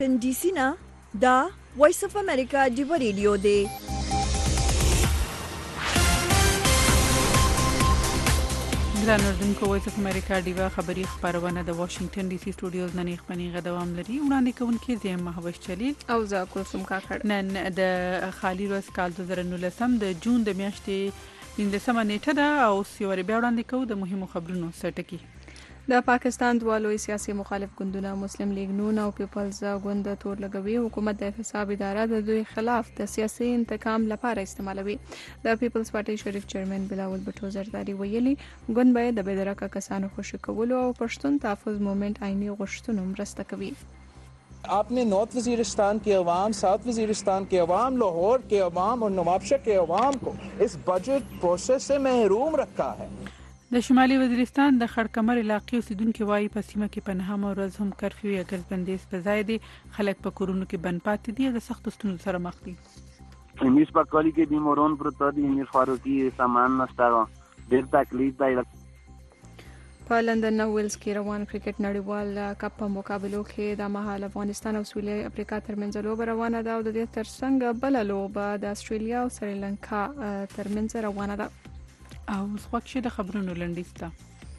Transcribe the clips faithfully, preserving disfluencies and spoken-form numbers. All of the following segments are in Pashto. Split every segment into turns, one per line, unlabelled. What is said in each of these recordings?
واشنگټن ډي سي نه دا وایس اف امریکا ډیو ریډیو دی.
ګران اردوونکو، وایس اف امریکا ډیوا خبری خبرونه د واشنگټن ډي سي سټوډیوز نه خپنی غدوام لري. وړاندې کوونکې زم محوش چلیل
او زه کوسم کاکړ.
نن د خالی ورځ کال دوه زره نولسم د جون د میاشتې پنځمه نیټه ده او سیوري بیا وړاندې کوو د مهمو خبرونو سرټکی.
د پاکستان دوه لوی سیاسي مخالف ګوندونه مسلم لیگ نون او پیپلز ګوند تور لګوي. حکومت د احتساب اداره د دوی خلاف د سیاسي انتقام لپاره استعمالوي. د پیپلز پارټي شریف چیرمن بلاول بټو زرداری ویلي ګوند به د بېدرکه کسانو خوشی کولو او پښتون تحفظ موومېنټ آئینی غوښتنو مرسته کوي.
आपने नॉर्थ वजीरिस्तान के अवाम, साउथ वजीरिस्तान के अवाम, लाहौर के अवाम और नवाबशा के अवाम को इस बजट प्रोसेस से महरूम रखा है.
د شمالي وزیرستان د خړکمر علاقې اوسیدونکو وايي په سیمه کې په نهمه ورځ هم کرفیو یا ګرځبندیز په ځای دي. خلک په کورونو کې بند پاتې دي او د سختو ستونزو سره مخ دي.
امیر پاکوالی کې د مورون پروت دي، امیر فاروقي سامان نشته، ډېر تکلیف دی.
په لندن او ویلز کې روان کرکټ نړیوال کپ په مقابلو کې د مهال افغانستان او سویلي افریقا ترمنځ لوبه روانه ده او د دې ترڅنګ بل لوبه د استرالیا او سریلانکا ترمنځ روانه ده.
او خوښ د خبرونو لنډیسته.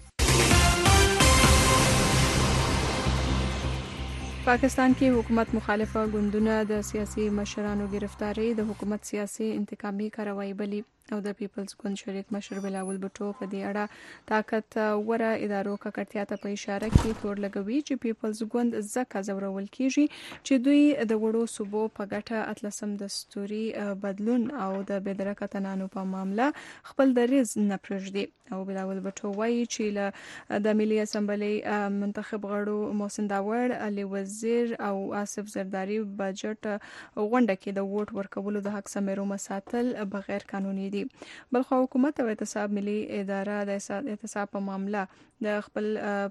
پاکستان کې حکومت مخالفه ګوندونه د سیاسي مشرانو گرفتاری د حکومت سیاسي انتقامي کاروایی بلی او د پیپلز ګوند شریک مشر بلاول بټو په دې اړه طاقت وره ادارو ککړتیا ته په اشاره کې تور لګوي چې پیپلز ګوند ځکه زورول کیږي چې دوی د وړو صوبو په ګټه اتلسم دستوري بدلون او د بېدرکه تنانو په معاملې خپل دریز نه پرېږدي. او بلاول بټو وایي چې له د ملي اسمبلی منتخب غړو محسن داوړ، علي وزیر او آصف زرداری بجټ غونډه کې د ووټ ورکولو د حق سمیرو مساتل بغیر قانوني دي. بلخو حکومت او احتساب ملي اداره د احتساب په معاملې د خپل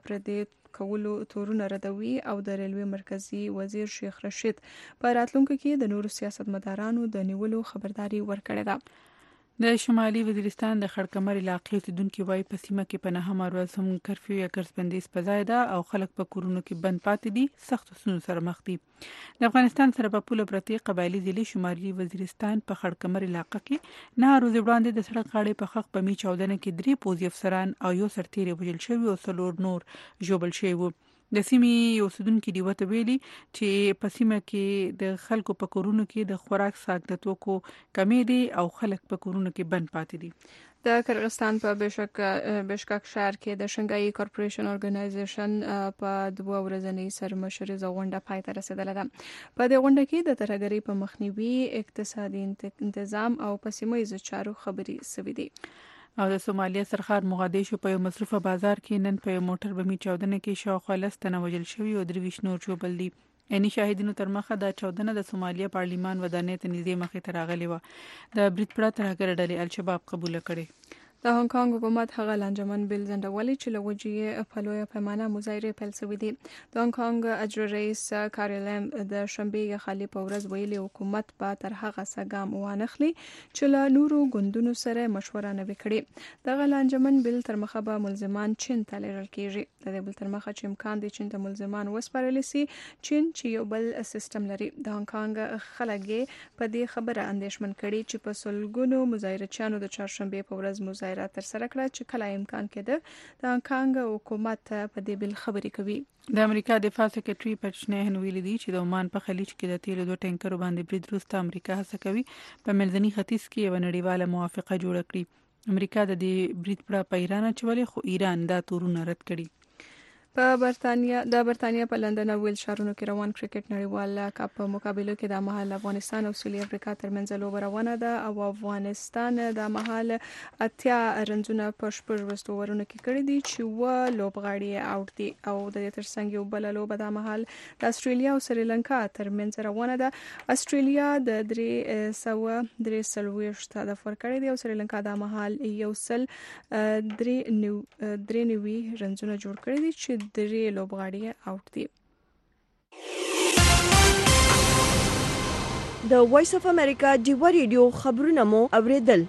پردې کولو تورونه ردوي او د ریلوي مرکزی وزیر شیخ رشید په راتلونکو کې د نورو سیاستمدارانو د نیولو خبرداري ورکړې ده.
د شمالي وزیرستان د خړکمر علاقې اوسیدونکو وايي په سیمه کې په نهمه ورځ هم کرفیو یا ګرځبندیز په ځای ده او خلک په کورونو کې بند پاتې دي، سخت ستونزو سره مخ دي. د افغانستان سره په پوله پرتې قبایلی ضلع شمالي وزیرستان په خړکمر علاقې کې نه ورځې وړاندې د سړک غاړې په خخ په می چاودنه کې درې پوځي افسران او یو سرتیری وژل شوی او څلور نور ژوبل شوي وو. د سیمې اوسیدونکو دی وته ویلي چې په سیمه کې د خلکو په کورونو کې د خوراک ساګدتوکو کمی دي او خلک په کورونو کې بند پاتې دي.
د کرغستان په بشک بشکک شهر کې د شنګای کارپوریشن اورګنایزیشن په دوه ورځنۍ سرمشري غونډه پای ته رسیدله ده. په دې غونډه کې د ترهګرۍ په مخنیوي، اقتصادي تنظیم او په سیمه ییزو چارو خبرې شوې دي.
او د سومالیا سرخار مغادیشو په یو مصرفه بازار کې نن په یو موټر بمي چاودنه کې شاوخوا لس تنه وژل شوي او درویش نور ژوبل دي. عیني شاهدینو تر مخه د چاودنه د سومالیا پارلیمان ودانۍ ته نږدې مخې ته راغلې وه. د بریټپړه ترهګر ډلې الشباب قبول کړي.
د هنګ کانګ حکومت هغه لانجمن بل ځنډولي چې له وجې په لویه پیمانه مظاهرې پیل شوې دي. د هنګ کانګ اجرا رئیس کارلم د شنبې خالي په ورځ ویلي حکومت به تر هغه څه ګام وانخلي چې له نورو ګوندونو سره مشوره نه وکړي. دغه لانجمن بل تر مخه به ملزمان چین ته لیږل کیږي. د دې بل تر مخه چې امکان دی چین ته ملزمان وسپارل شي. چین چې یو بل سیستم لري. د هنګ کانګ خلک په دې خبره اندېښمن کړي چې په سلګونو مظاهرچیانو د چهارشنبې په ورځ مظاهره تر سره کړه چې کله امکان کېده د کانګ حکومت په دې بل خبرې کوي.
د امریکا دفاع سکرټري پټشنهن ویلي دی چې د عمان په خلیج کې د تیلو دوه ټینکرو باندې برید وروسته امریکا هڅه کوي په منځني ختیځ کې یو نړیواله موافقه جوړه کړي. امریکا د دې برید پړه په ایران اچولې خو ایران دا تورونه رد کړي.
په برتانیا د برتانیا په لندن او ویل ښارونو کې روان کرکټ نړیوال کپ په مقابلو کې د مهال افغانستان او سویلي افریقا ترمنځ لوبه روانه ده او افغانستان د مهال اتیا رنزونه په شپږ وروستو ورونو کې کړي دي چې و لوبغاړي اوټ دي او د دې ترڅنګ یو بل لوبه د مهال د استرالیا او سریلانکا ترمنځ روانه ده. استرالیا د درې سوه درې څلوېښت هدف ورکړی دی او سریلانکا د مهال یو سل درې نو درې نوي رنزونه جوړ کړي دي چې درې لوبغاړي اوټ دي.
د وایس اف امریکا ډیو ریډیو خبرونه مو اوریدل.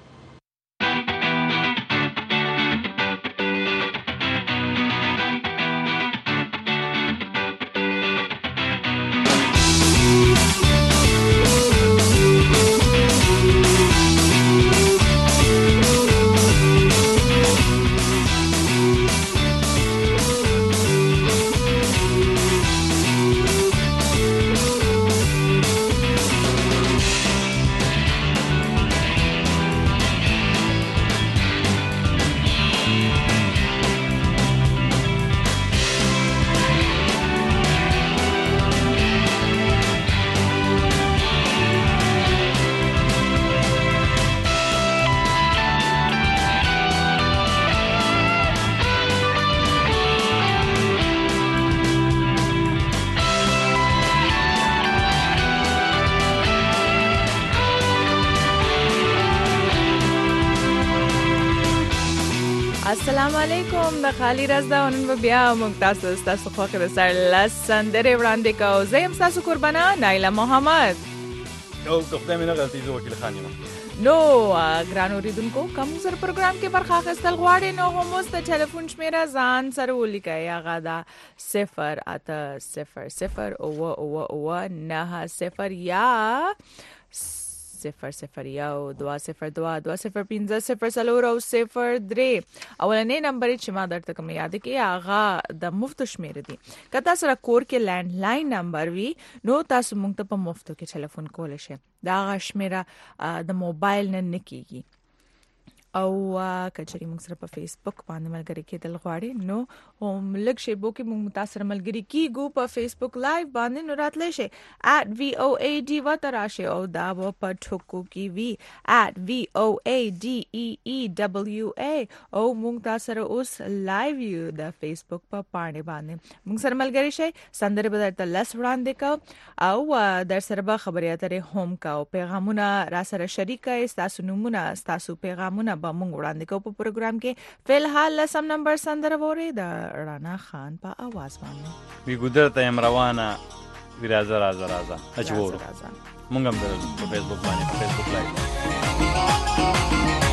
السلام علیکم د خالی راز دا نن به بیا موږ تاسو تاسو خو د سر لاس سندره وړاندې کوو. زه یم تاسو قربانه نایله محمد.
او خدای مې نه غلطي زه وکیل خان یم.
نو ګران اوریدونکو کوم سر پروګرام کې برخه اخیستل غواړئ نو هم اوس د ټلیفون شمیره ځان سره ولیکئ. هغه دا صفر اته صفر صفر اوه اوه اوه نه صفر یا صفر صفر یو دوا صفر دوا دوا صفر پنځه صفر څلور او صفر درې. اولنې نمبر چې ما درته کوم یاد کې هغه د مفت شمیره دي. که تاسو را کور کې لینډ لاین نمبر وي نو تاسو موږ ته په مفت کې ټلیفون کولی شئ. دا هغه شمیره د موبایل نه نه کیږي. او کچري موږ سره په فیسبوک باندې ملګری کېدل غواړي نو هم لږ شی بو کې موږ متاثر ملګری کیږو په فیسبوک لایو باندې نو راتلی شي at voad وتراشه او دا په ټکو کې وی at voadeewa او موږ تاسو سره اوس لایو یو د فیسبوک په پاڼې باندې موږ سره ملګری شي. سندره به درته لس وړاندې کو او در سره به خبرې اترې هم کا او پیغامونه را سره شریک کړئ. تاسو نمونه تاسو پیغامونه با مونږ وړاندې کوو په پروګرام کې. فلحال لسم نمبر سندره ووري د رانا خان په आवाज باندې
وی ګودر ته ام روانه وی راځه راځه راځه اچ وورو مونږ هم په فیسبوک باندې په فیسبوک لایو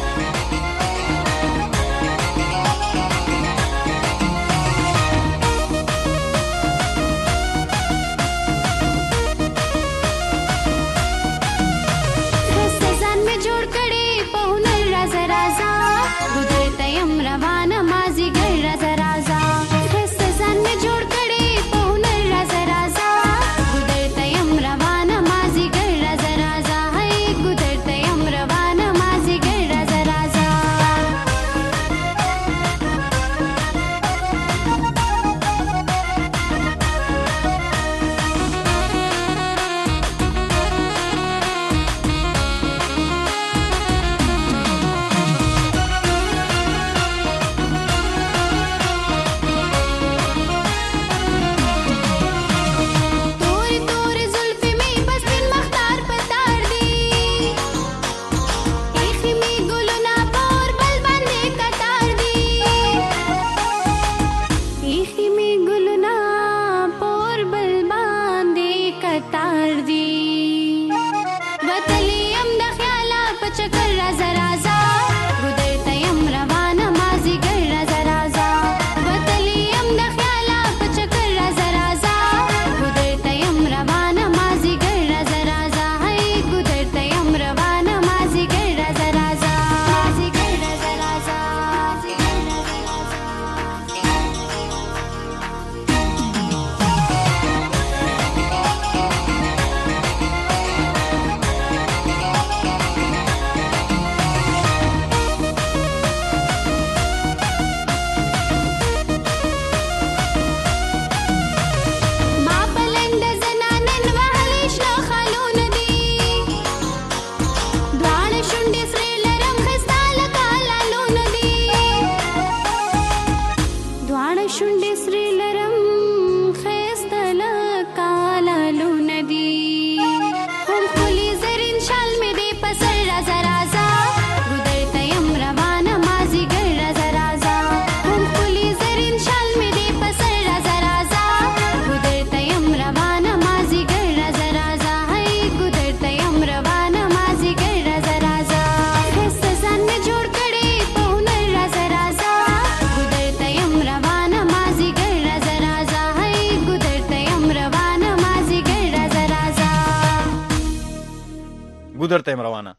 ګودر ته روانه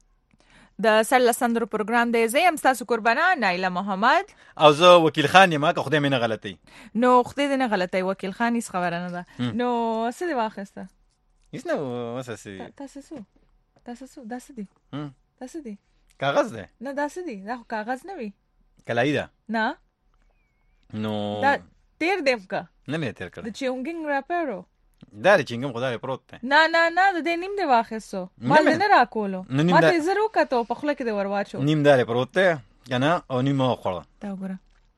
د سر لسندرو پروګرام دی. زه یم تاسو قربانه نایله محمد
او زه وکیل خان یم. که خدای مې نه غلطي
نو خدای دې نه غلطي وکیل خان هیڅ خبره نه ده. نو څه دی واخیسته
هیڅ نه وساسي
تاسو څه تاسو څه داسې دي تاسو دي
کاغذ ده
نه داسې دي دا کاغذ نه وي
کلای ده
نه
نو
دا تیر دیم کا
نه مې تیر کړ
د چونګینګ راپرو
دا چنګم خدای پروت ده.
نه نه نه د دې نیم دی واخیسو مال نه راکولو ما ته زرو کته په خله کې د ورواچو
نیم دار پروت ده کنه او نیم خوړه.
دا وګوره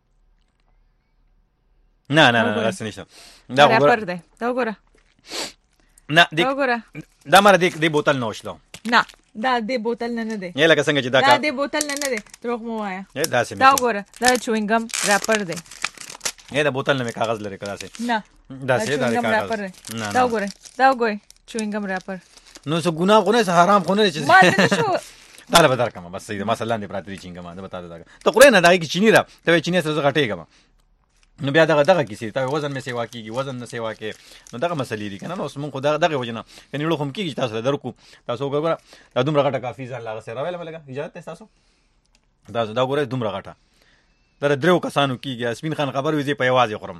نه نه نه راس نشته دا
وګوره ده دا وګوره
نه دا وګوره دا مره دې دې بوتل نوشلو
نه دا د بوتل نه نه دی
یا لکه څنګه چې دا
دا
کا
د بوتل نه نه دی دروغ مو وایا
یا دا سم
دا وګوره دا چوینګم ریپر دی
یا دا بوتل نه کاغذ لري کړه سي
نه
دا سي دا کاغذ
نه دا وګوره دا وګوره چوینګم ریپر
نو څه ګناه غونه څه حرام خونه چې
ما نه شو
دا به درکم بس صحیح مثلا دی پراتری چینګم دا بتا دا ته قرآن نه دای کی چینی را ته چینی سره غټېګم نو بیا دغه دغه کیسه ته وزن مې سیوا کیږي وزن نه سیوا کې نو دغه مسلې دي کنه نو اوس مونږ خو دغه دغه وجنه کني لو هم کیږي تاسو درکو تاسو وګوره دا دومره غټه کافي ځان لاغه سره ویل ملګا اجازه تاسو دا دا وګوره دومره غټه در درو کسانو کیږي اسمین خان خبر وځي په आवाज خورم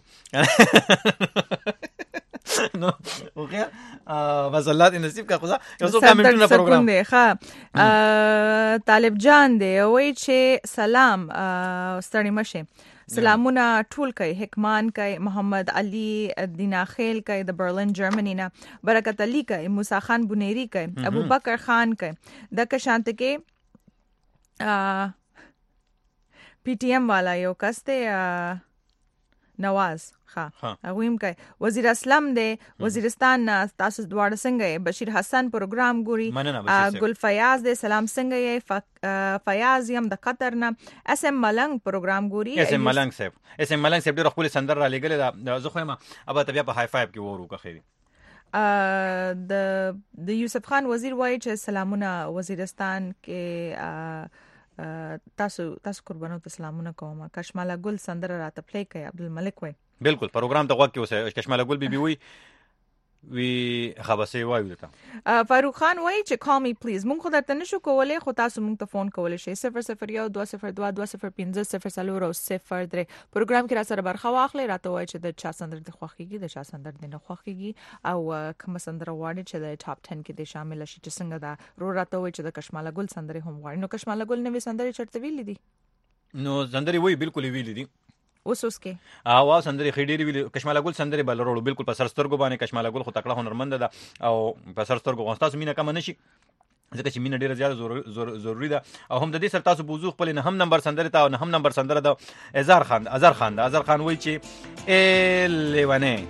نو اوکه بس الله دې نصیب کا خدا یو څو کمنټونه پروګرام
دی ښه طالب جان دی وای چې سلام ستړي مشه سلامونه ټول کوي حکمان کوي محمد علي دیناخیل کوي د برلین جرمنی نه برکت علي کوي موسی خان بنيري کوي ابو بکر خان کوي د کشانت کې پی ټی ایم والا یو کس ته نواز ها هغه کوي وزیر اسلام دی وزیرستان تاسو دواړه څنګه بشیر حسن پروګرام ګوري ګل فیاض دی سلام څنګه یې فیاض یم د قطر نه اس ام ملنګ پروګرام ګوري
اس ام ملنګ صاحب اس ام ملنګ صاحب ډېر خپل سندر را لګل دا زه خو ما ابا ته بیا په های فایو کې ورو کا خېری
ا د د یوسف خان وزیر وایي چې سلامونه وزیرستان کې تاسو تاسو قربانو ته سلامونه کوم کشماله ګل سندر راته پلی کوي عبدالملک وای
بالکل پروګرام ته وګورئ اوسه کشماله ګل بي بي وي وی خبرسي وایو ته
فاروق خان وای چې call me please مونږ خو درته نشو کولای خو تاسو مونږ ته فون کولای شئ صفر صفر یو دوه صفر دوه دوه صفر پنځه صفر څلور او صفر درې پروګرام کې را سره برخه واخلئ راته وای چې د چا سندر د خوخيږي د چا سندر د نه خوخيږي او کوم سندر وړي چې د ټاپ دس کې د شامل شي چې څنګه دا رو راته وای چې د کشماله ګل سندر هم وړي نو کشماله ګل نوې سندر چرته ویلې دي
نو سندر وای بالکل ویلې دي
اوس اوس کې
اوا سندري خېډيري ویل کشماله ګل سندري بل وروړو بالکل په سرسترګو باندې کشماله ګل خو تکړه هنرمند ده او په سرسترګو غوستاسو مینه کم نشي ځکه چې مینه ډیره زیاته ضروري ده او هم د دې سر تاسو بوزو خپل نه هم نمبر سندري تا او نه هم نمبر سندره ده ازار خان ازار خان ده ازار خان وای چې ا لیوانه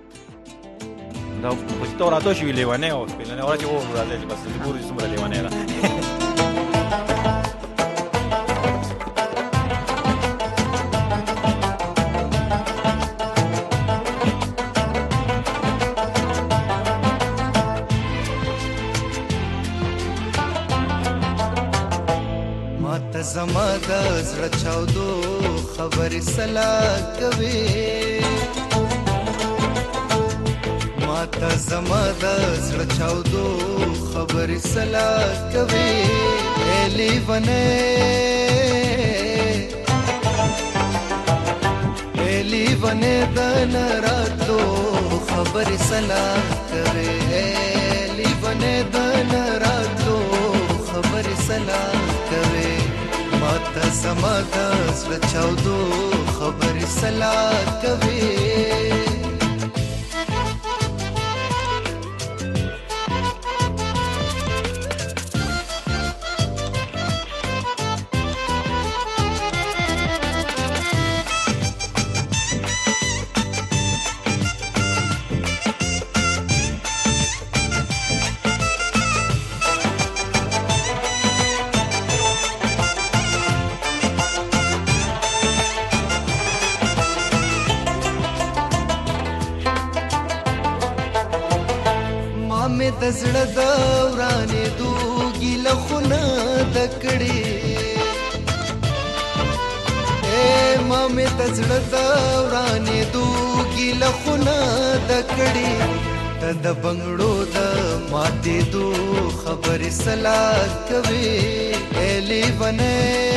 دا په ستوراتو شي لیوانه او په نه اورته و راځي بس د ګوري سمره لیوانه را
زما د زړه چاودو خبرې سلا کوي ما ته زما د زړه چاودو خبرې سلا کوي الی ونه الی ونه د نراتو خبرې سلا کوي الی ونه د نراتو خبرې سلا کوي ماته زما د زړه چاودو خبرې سلا کوي د زړه د ورانې دوګي لخونه د کړي اے ما مې د زړه د ورانې دوګي لخونه د کړي ته د بنگړو د ماتې دو خبرې سلا کوي الی ونه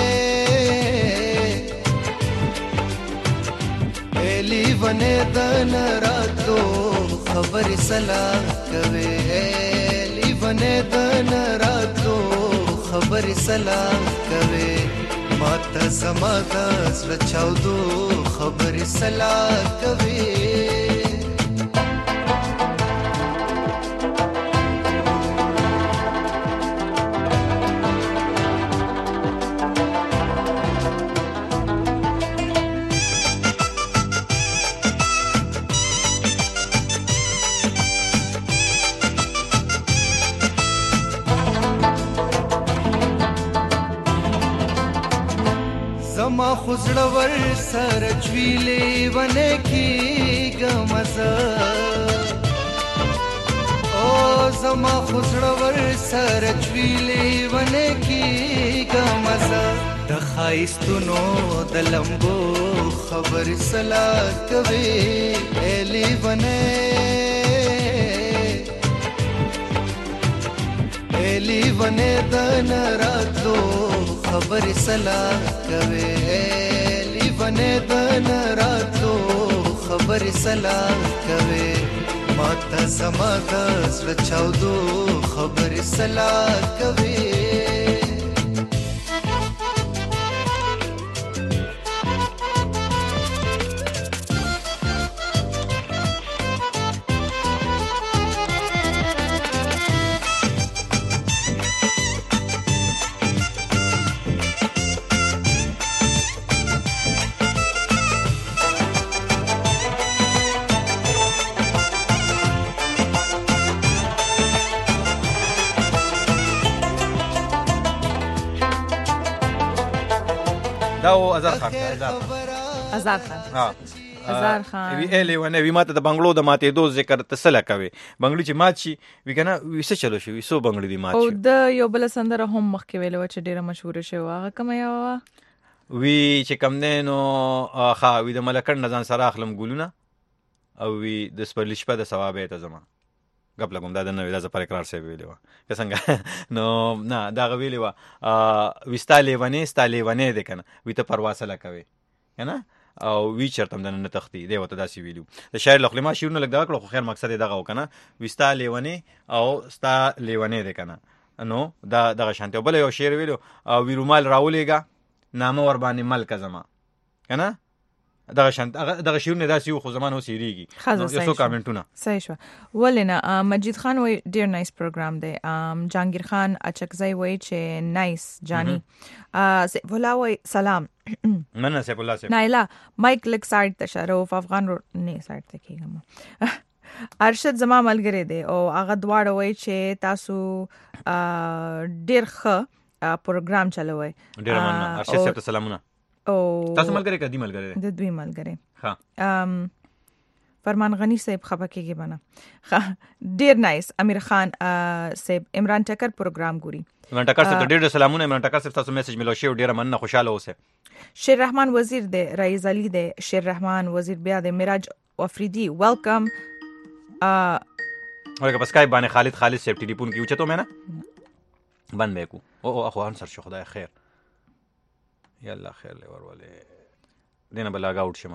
الی ونه د نراتو خبرې سلا کوي الی ونه د نراتو خبرې سلا کوي ماته زما د زړه چاودو خبرې سلا کوي زما خزړور سر چويلې ونه کی ګمزه او زما خزړور سر چويلې ونه کی ګمزه د خایستونو د لمبو خبر سلا کوي الی ونه الی ونه د نراتلو خبر سلا کوي الی ونه د نراتلو خبر سلا کوي ماته زما د زړه چاودو خبر سلا کوي
دا او ازار خان
ازار خان
ها
ازار خان
وی الی ونه وی ماته د بنگلو د ماته دو ذکر تسلا کوي بنگلو چې مات شي وی کنه وسه چلو شي وسو بنگلو دی مات شي
او د یو بل سندره هم مخکې ویلو چې ډیره مشهور شوی هغه کوم یو
وی چې کم نه نو ها وی د ملکن نزان سره اخلم ګولونه او وی د سپرلیش په د ثواب ته زما غب لګم دا د نو د پر اقرار سي ویلو که څنګه نو نه دا غویلی و وستاله ونه ستاله ونه د کنه وی ته پرواسه کوي کنه او وی چرته د نه تختی دی وته داسي ویلو د شاعر لخلما شیرونه لګ دا کړو خو خیر مقصد دغه وکنه وستاله ونه او ستاله ونه د کنه نو دا دغه شانته بل یو شعر ویلو او وی رومال راولېګا نامه ور باندې ملک زما کنه دغه شانت دغه شیرونه داسي خو زمانه وسیریږي نو یو کامنټونه
صحیح شو ولنه مجید خان وای ډیر نایس پروګرام دی جانگیر خان اچکزای وای چې نایس جانی سیف الله وای سلام
مننه سیف الله سیف
نایلا مایک لک سایډ ته شروف افغان نه سایډ ته کیږم ارشد زما ملګری دی او هغه دواړه وای چې تاسو ډیر ښه پروګرام چلوي
ډیر مننه ارشد صاحب ته سلامونه
او
تاسو ملګری کدي ملګری
د دوی ملګری
ها
ام فرمان غنی صاحب خبر کېږي بنا ډیر نایس امیر خان صاحب عمران ټکر پروګرام ګوري
عمران ټکر صاحب ډیر سلامونه عمران ټکر صاحب تاسو میسج ملو شی ډیر مننه خوشاله اوسه
شیر رحمان وزیر دی رئیس علی دی شیر رحمان وزیر بیا دی میراج افریدی ویلکم ا
ورګه پسکای باندې خالد خالد صاحب ټلیفون کیو چته مې نه بند مې کو او او اخوان سر شو خدای خیر یالله خیر له ورولې دینه بلاګ اوټ شمه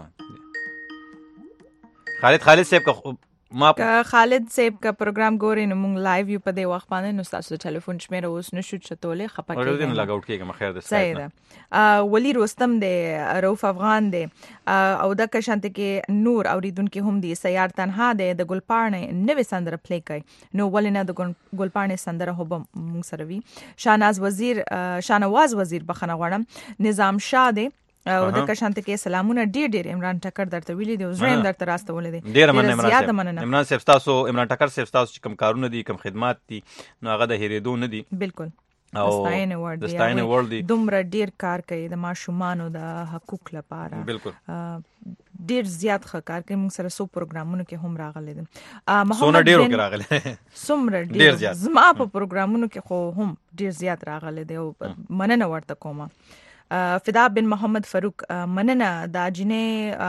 خالد خالد صاحب کا ما
خالد صاحب کا پروګرام ګورې نو مونږ لایو یو په دې وخت باندې نو تاسو ټلیفون شمیره اوس نشو چتولې خپه کېږي
ورته نه لاګ اوټ کېږم خیر ده
صحیح ده ولی رستم دی روف افغان دی او د کشانت کې نور اوریدونکو هم دی سیار تنها دی د ګلپاڼې نوې سندره پلی کوي نو ولنه د ګلپاڼې سندره هم مونږ سره وی شاناز وزیر شانواز وزیر بخنه غواړم نظام شاه دی او د کشانت کې سلامونه ډیر ډیر عمران ټکر درته ویلي دی او زریم درته راسته ولې دی
ډیر مننه عمران صاحب تاسو عمران ټکر صاحب تاسو کوم کارونه دي کوم خدمات دي نو هغه د هریدو نه دي
بالکل
او
ستاینه ورډ
دی ستاینه ورډ دی
دومره ډیر کار کوي د ماشومانو د حقوق لپاره
بالکل
ډیر زیات ښه کار کوي موږ سره سو پروګرامونو کې هم راغلي دي
محمد ډیر کې راغلي
سمره ډیر زما په پروګرامونو کې خو هم ډیر زیات راغلي دي او مننه ورته کوم فدا بن محمد فاروق مننه دا جنې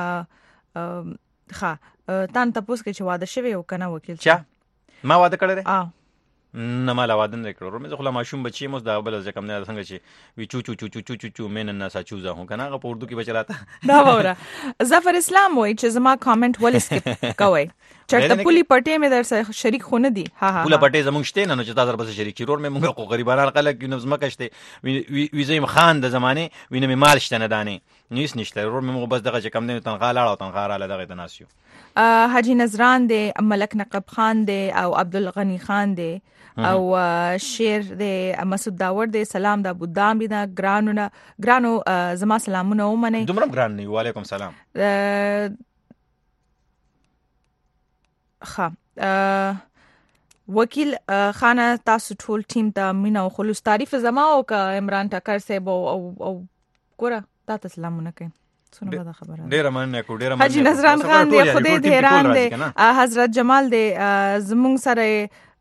ښه تان تاسو کې چې واده شوی او کنه وکیل
چا ما واده کړی
ا
نه مال واده نه کړو مې خو لا ماشوم بچي مو دا بل ځکه نه څنګه چې وی چو چو چو چو چو چو مې نه سا چوزا هو کنه په اردو کې بچلاته
دا وره ظفر اسلام وای چې زما کامنټ ولې سکپ کوي چرته پولی پټې مې در سره شریک خونه دي ها ها
پولی پټې زمونږ شته نه چې تاسو بس شریک چیرور مې موږ خو غریبانه خلک یو نظم کشته وی زیم خان د زمانه وینې مې مال شته نه دانه نیس نشته ورور مې بس دغه چې کم نه تنخواه لاړ او تنخواه را دغه تناسیو
حاجی نظران دی ملک نقب خان دی او عبدالغنی خان دی او شیر دی مسعود داور دی سلام دا بودام دا ګرانو نه ګرانو زما سلامونه ومنه
دومره ګران نه وعلیکم سلام
ښه وکیل خانه تاسو ټول ټیم ته مینا او خلوص تعریف زما او ک عمران ټکر صاحب او او ګوره تا تسلامونه کوي څونه بده خبره
ډیره مننه کو ډیره
حاجی نظران خان دی خدای دې حیران دی حضرت جمال دی زمونږ سره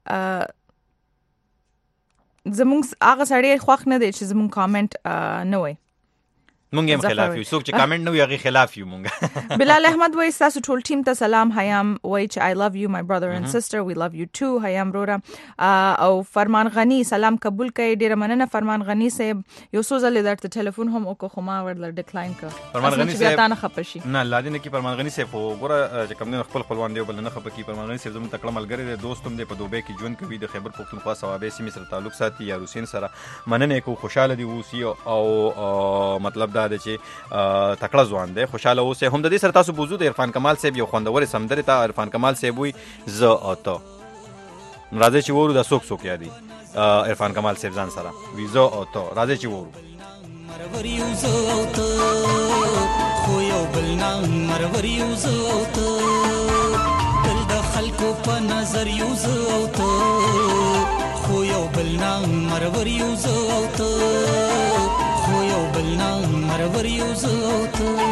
زمونږ هغه سړی خوښ نه دی چې زمونږ کامنټ نه وای
مونږ هم خلاف یو څوک چې کامنټ نه وي هغه خلاف یو مونږ
بلال احمد وای تاسو ټول ټیم ته سلام هيام وای چې I love you my brother and sister we love you too هيام رورا او فرمان غنی سلام قبول کړئ ډیر مننه فرمان غنی صاحب یو څو ځله درته ټلیفون هم وکړو خو ما ورل ډیکلاین کړ
فرمان غنی صاحب
بیا تا نه خپشي
نه لادینه کی فرمان غنی صاحب وګوره چې کوم نه خپل خپلوان دی بل نه خپ کی فرمان غنی صاحب زموږ تکړه ملګری دی دوستم دی په دوبه کې ژوند کوي د خیبر پختونخوا صوابه سیمې سره تعلق ساتي یا روسین سره مننه کو خوشاله دی اوسي او مطلب دا دی چې تکړه ځوان دی خوشاله اوسه هم د دې سره تاسو بوزو د عرفان کمال صاحب یو خوندور سمندر ته عرفان کمال صاحب وي ز او ته راځي چې ورو د سوک سوک یادي عرفان کمال صاحب ځان سره وی ز او ته راځي چې ورو مرور یو ز او ته خو یو بل نام مرور یو ز او ته تل د خلکو په نظر یو ز او ته خو یو بل نام مرور یو ز او ته خو یو بل نام مرور یو ز او ته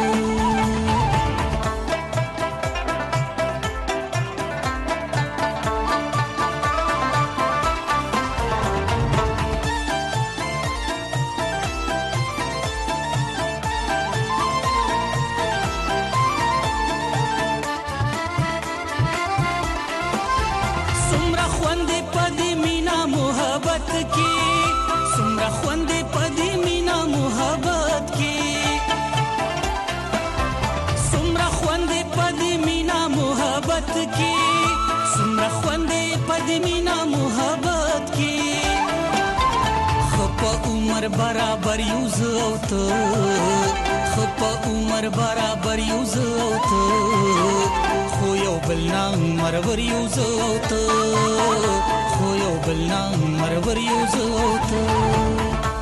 برابر یو زو ته خپ عمر برابر یو زو ته خو یو بل نام مرور یو زو ته خو یو بل نام مرور یو زو ته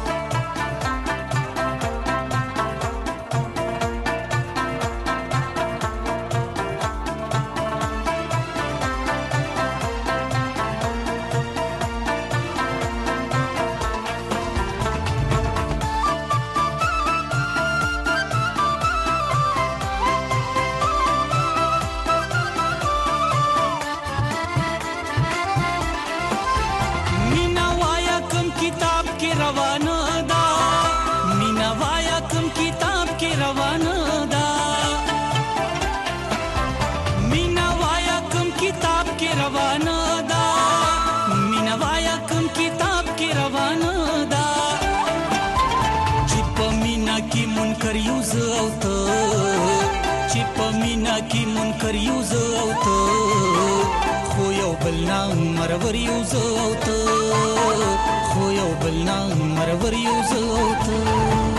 مرور یو زو ته خو یو بل نام مرور یو زو ته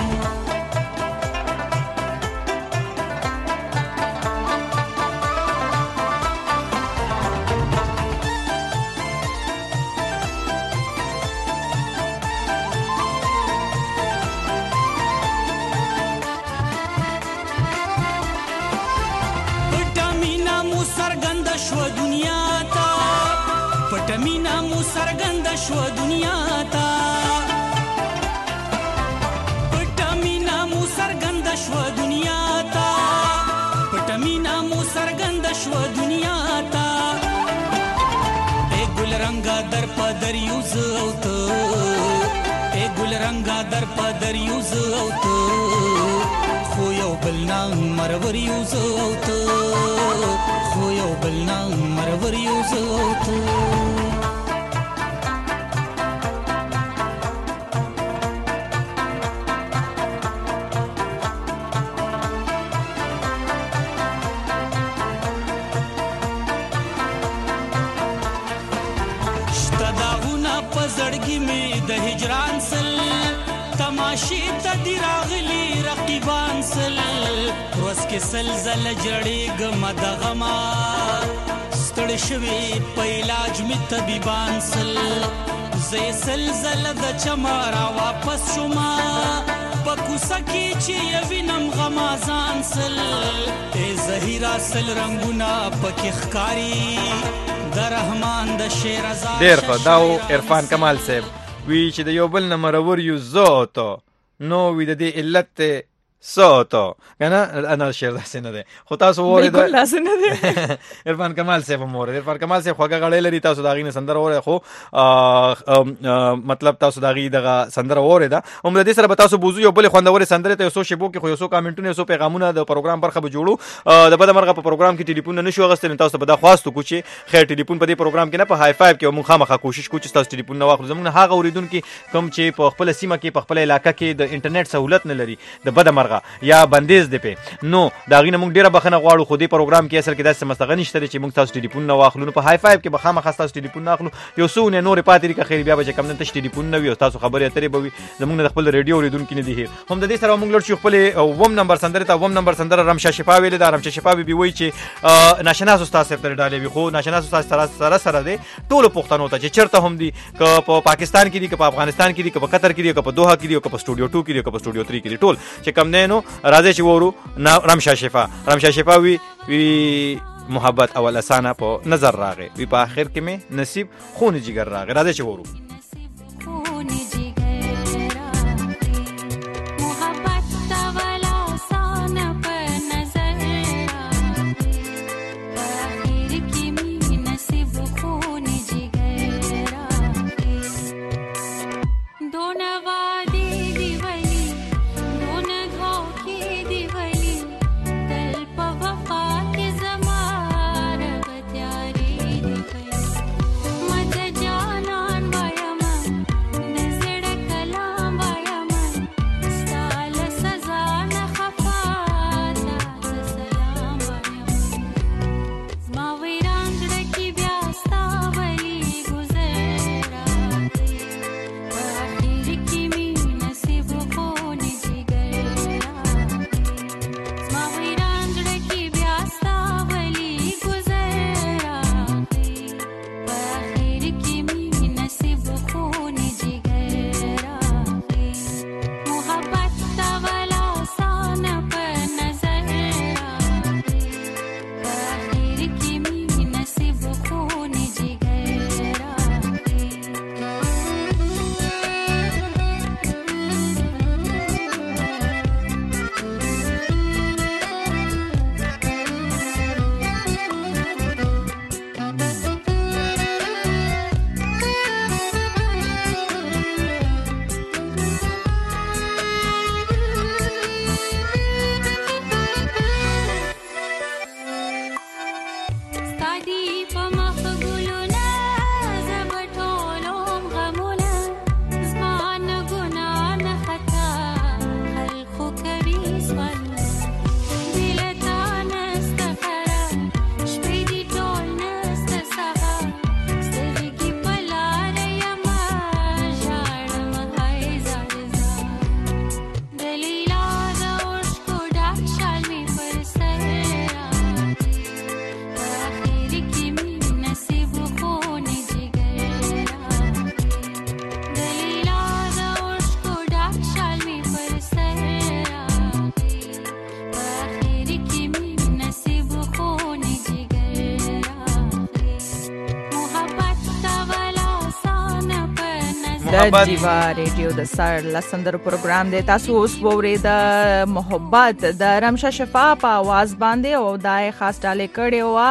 شو دنیا تا پټمینا مو سرګند شو دنیا تا پټمینا مو سرګند شو دنیا تا اے ګل رنگا در پدر یو زوت اے ګل رنگا در پدر یو زوت خو یو بل نام مرور یو زوت خو یو بل نام مرور یو زوت سلزل جړې ګم دغما ستړ شوي په علاج می طبيبان سل زې سلزل د چمارا واپس شوما پکو سکی چې وینم غمازان سل ای زهیرا سل رنگونه پکې ښکاری د رحمان د شیر ازا ډیر خداو عرفان کمال صاحب وی چې د یو بل نمبر ور یو زوت نو وی د دې علت سو تو کنه انا شعر داسې نه دی خو تاسو وره
بالکل لازم نه دی.
عرفان کمال صاحب مور عرفان کمال صاحب خوګه غړې لري تاسو داغې نه سندره وره خو مطلب تاسو داغې دغه سندره وره دا هم د دې سره به تاسو بوزو یو بل خوندوري سندره ته سو شبو کې خو یو سو کامنټونه سو پیغامونه د پروګرام برخه به جوړو د بده مرغه په پروګرام کې ټلیفون نه شو غستل تاسو به دا خواستو کو چې خیر ټلیفون په دې پروګرام کې نه په هاي فایو کې مونږ خامخا کوشش کوو چې تاسو ټلیفون نه واخلو زموږ هغه اوریدونکو کم چې په خپل سیمه کې په خپل علاقې کې د انټرنیټ سہولت نه لري د بده مرغه یا بندیز دی په نو دا غینه مونږ ډیره بخنه غواړو خو دې پروګرام کې اصل کې داسې مستغنی نشته چې مونږ تاسو ټلیفون نه واخلو نو په هاي فایو کې به خامخا تاسو ټلیفون نه اخلو یو څو نه نور پاتې ریکه خیر بیا به کم نه تاسو ټلیفون نه وي او تاسو خبرې اترې به وي زموږ د خپل ریډیو اوریدونکو نه دی هم د دې سره مونږ لور شو خپل ووم نمبر سندره ته ووم نمبر سندره رمشا شفا ویل دا رمشا شفا به وی چې ناشناس استاد صاحب تر ډالې وي خو ناشناس استاد سره سره دی ټول پښتنو ته چې چرته هم دي که په پاکستان کې دي که په افغانستان کې دي که په قطر کې دي که په دوحه کې دي که په سټوډیو ټو کې دي که په سټوډیو تھری کې دي ټول چې کم نه نو راځي چې ورو رمشا شفا رمشا شفا وی وی محبت اول اسانه په نظر راغی وی په اخر کې مې نصیب خون جګر راغی راځي چې ورو
د جیوا ریډیو د سر لسندر پروګرام دی تاسو اوس ووري د محبت د رمشا شفا په आवाज باندې او دای خاص ډالې کړي وا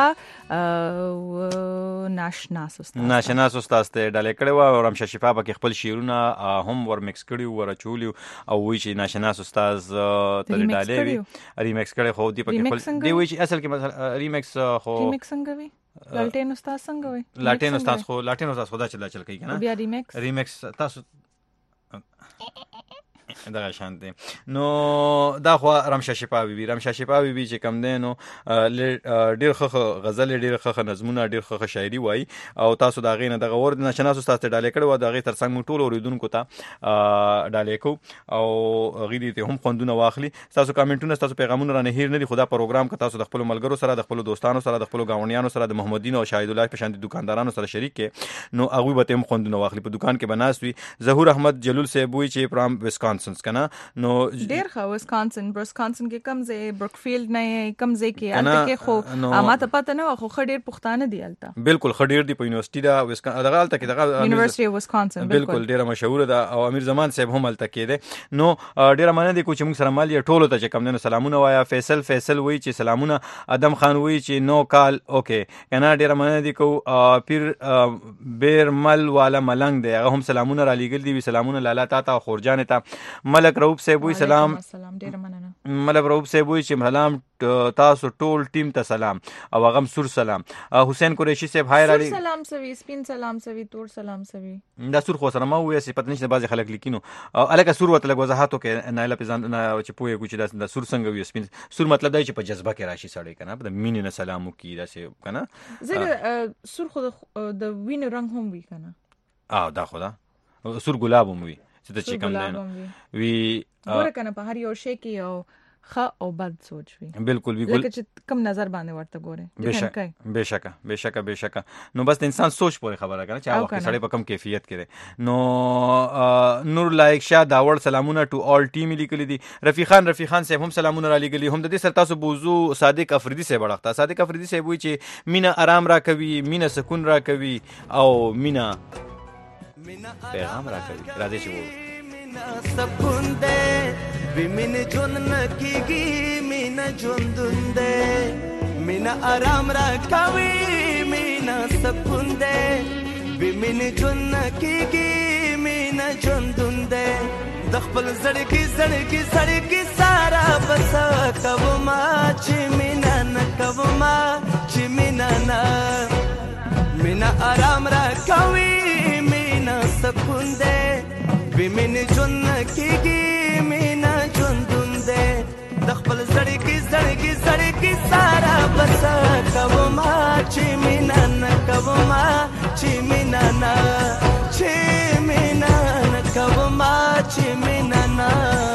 ناشناس استاد
ناشناس استاد ته ډالې کړي وا او رمشا شفا په خپل شیرونه هم ور مکس کړي ور چولیو او وی چې ناشناس استاد ته ډالې وی ریمکس کړي خو دی په خپل دی وی چې اصل کې مثلا ریمکس خو
ریمکس څنګه وی لاټین استاد څنګه وي
لاټین استاد خو لاټین استاد خدا چلا چل کوي کنه
بیا ریمیکس
ریمیکس تاسو دا شان دي نو دا خو رمشا شفا بي رمشا شفا بي چې کم دي نو ډیر خخ غزل ډیر خخ نظمونه ډیر خخ شاعري وای او تاسو دا غینه دغه ور د نشناس استاد ته ډالې کړو دا غي ترڅنګ ټول اوریدونکو ته ډالې کو او غیدي ته هم خوندونه واخلي تاسو کمنټونه تاسو پیغامونه را نه هیر نه دي خدا پروګرام که تاسو د خپل ملګرو سره د خپل دوستانو سره د خپل گاونډیانو سره د محمدین او شاهد الله په شان دي دکاندارانو سره شریک کې نو هغه به هم خوندونه واخلي په دکان کې بناس وي ظهور احمد جلول صاحب وی چې پرام ویسکانسن سټیشنز کنه نو
ډیر ښه وسکانسن برسکانسن کې کم ځای برکفیلډ نه کم ځای کې الته کې خو ماته پته نه خو خډیر پښتانه دی الته
بالکل خډیر دی په یونیورسيټي دا وسکان دغه الته کې دغه
یونیورسيټي اف وسکانسن
بالکل ډیره مشهور ده او امیر زمان صاحب هم الته کې ده نو ډیره مننه دي کوم سره مال یې ټولو ته چې کم نه سلامونه وایا فیصل فیصل وی چې سلامونه ادم خان وی چې نو کال اوکې کنه ډیره مننه دي کو پیر بیرمل والا ملنګ دی هغه هم سلامونه را لېګل دي سلامونه لالا تا ته خورجان ته ملک رؤوف صاحب وی سلام
سلام ډیر مننه
ملک رؤوف صاحب وی چې سلام تاسو ټول ټیم ته سلام او هغه سور سلام حسین قریشی صاحب هاي را
سلام سوي سپین سلام سوي تور سلام سوي
دا سور خو سره ما وې صفت نشته بعضی خلک لیکینو الکه سور وته لګ وضاحت وکړه نه لپاره نه چې پوهه کوچ دا سور څنګه وي سپین سور مطلب دا چې په جذبه کې راشي سړی کنه په مینې نه سلام وکړي دا څه کنه
زه سور خو د وینې رنگ هم وی کنه
اه دا خو دا سور ګلاب هم وي چې چې کوم نه وی
ګوره کنه په هر یو شی کې یو ښه او بد سوچ وي
بالکل وی ګل
چې کم نظر باندې ورته ګوره
بشک بشک بشک بشک نو بس د انسان سوچ پورې خبره کنه چې هغه وخت سړی په کم کیفیت کړي نو نور لایک شاه داور سلامونه ټو آل ټیم لیکل دي رفیق خان رفیق خان صاحب هم سلامونه را لګلی هم د دې سره تاسو بوزو صادق افریدی صاحب ورغتا صادق افریدی صاحب وی چې مینا آرام را کوي مینا سکون را کوي او مینا پیغام را کوي راځي چې
سکون دے وی من جون نکیگی مینا جوندون دے مینا آرام را کوي مینا سکون دے وی من جون نکیگی مینا جوندون دے دخپل زړګي زړګي زړګي سارا بس کوو ما چې مینا نه کوو ما چې مینا نه مینا آرام را کوي مینا سکون دے وی من جون کېږي مینا ژوندون دی د خپل زړګي زړګي زړګي سارا بس کومه چې مینا نه کومه چې مینا نه چې مینا نه کومه چې مینا نه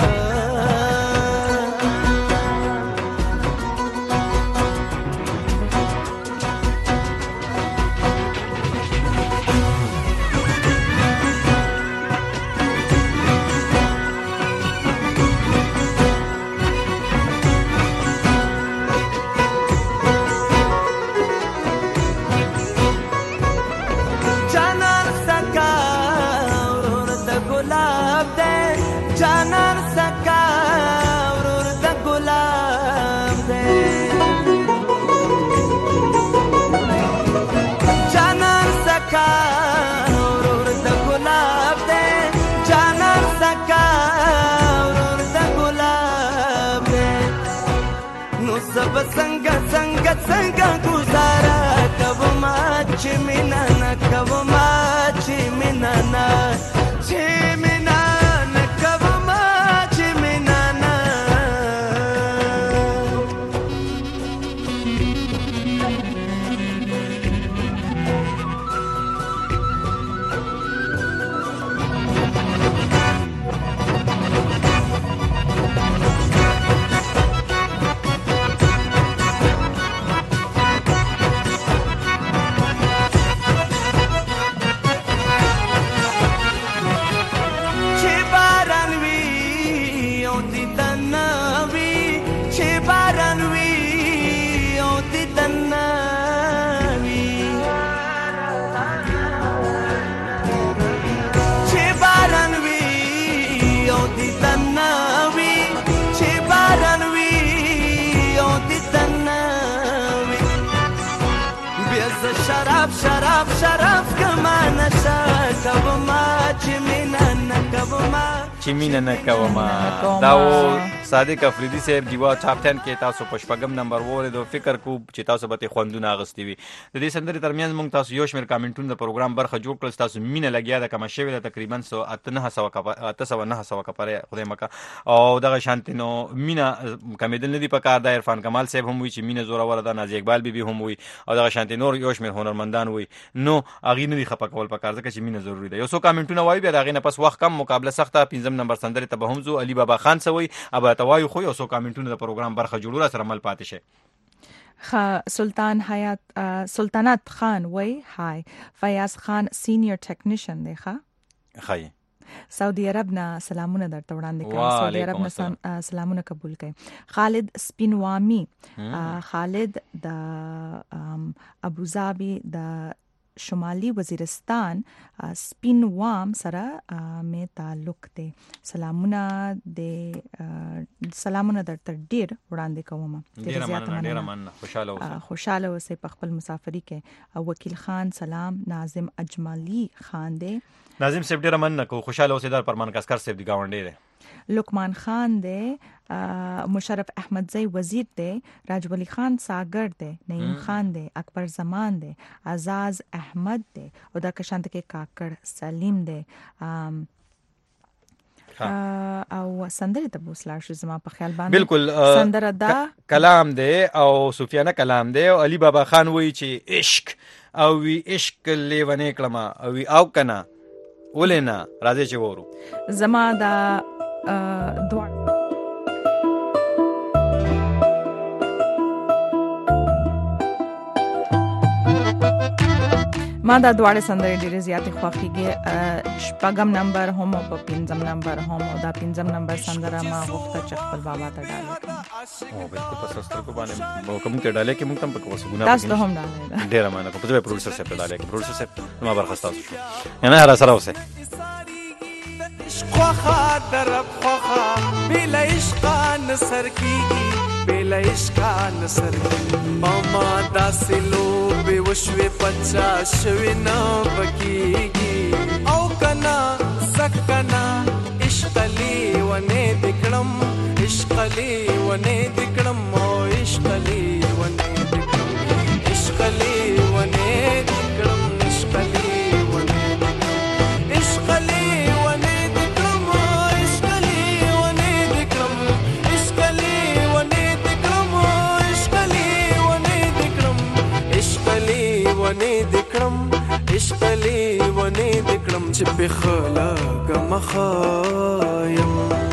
څنګه څنګه څنګه گزارا کوما چې مینا نه کوما چې مینا نه چې مینا نه کوما چې مینا نه شراب شراب شراب کما نشا کوما چې مینا نه کوما
چې مینا نه کوما دا و صادق افریدی صاحب دیوا ټاپ ټن کې تاسو په شپږم نمبر وره دو فکر کو چې تاسو به خوندونه اغستی وي د دې سندرې ترمنځ موږ تاسو یو شمېر کامنټونو د پروګرام برخه جوړ کړل تاسو مینا لګیا د کما شوی د تقریبا سو نه سو کا نه سو کا پره خدای مکه او دغه شانتینو مینا کمیدل ندی په کار د عرفان کمال صاحب هم وی چې مینا زوره ورده نازي اقبال بیبي هم وی او دغه شانتینو یو شمېر هنرمندان وی نو اغي نه دی خپه کول په کار ځکه چې مینا ضروری ده یو سو کامنټونه وای بیا دغه نه پس وخت کم مقابله سخته پنځم نمبر سندرې ته به هم زو علي بابا خان سوی ابا توای خو یو سو کامنټونه د پروګرام برخه جوړوله سره مل پاتې شي
خ سلطان حیات سلطنت خان وای هاي فیاض خان سینیئر ټیکنیشن دی ښا
خای
سعودي عرب نه سلامونه درته وړاندې کوم. سعودي عرب نه سلامونه قبول کړئ. خالد سپینوامي خالد د ابوظبي د شمالي وزیرستان سپین وام سره مې تعلق دی. سلامونه د سلامونه درته ډیر وړاندې کوم.
ډیر مننه ډیر مننه. خوشاله اوسئ
خوشاله اوسئ په خپل مسافرۍ کې. وکیل خان سلام. ناظم اجمالی خان دی.
ناظم صاحب ډیر مننه کو. خوشاله اوسئ. در پرمان کاسکر صاحب دی گاونډي دی.
لقمان خان دی. مشرف احمدزئی وزیر دی. راجولی خان ساگر دی. نعیم خان دی. اکبر زمان دی. عزاز احمد دی. او دا کشانت کې کاکړ سلیم دی. او سندره ته بوسلا شو زما په خیال باندې
بالکل
سندره دا
کلام دی او سفیانه کلام دی. او علي بابا خان وایي چې عشق او وی عشق لیونه کلمه او وی او کنا ولنا راځي چې وورو
زما دا دوه ما دا دواړه سندرې ډېرې زیاتې خوښېږي. شپږم نمبر هم او په پنځم نمبر هم. او دا پنځم نمبر سندره ما غوښته چې خپل بابا ته ډالۍ کړم.
او بالکل په سستر کو باندې کوم ته ډالۍ کې موږ تم په وسه ګنا
تاسو هم ډالۍ
ډېر مننه کوم په پروډوسر صاحب ته ډالۍ کې پروډوسر صاحب ما برخه تاسو شو نه را سره اوسه
عشق خوا درب خوا بلا عشق نصر کیږي بلا عشق نصر ماما داسلو به وشوي پچا شوي نه بکیږي او کنا سکنا عشق لی ونه دکړم عشق لی ونه دکړم او عشق لی ونه دکړم عشق لی ونه دکړم عشق لی ونه دکړم عشق لی ونه دکړم عشق لی ونه دکړم عشق لی ونه دکړم عشق لی ونه دکړم عشق لی ونه دکړم عشق لی ونه دکړم چې په خلا غمخایم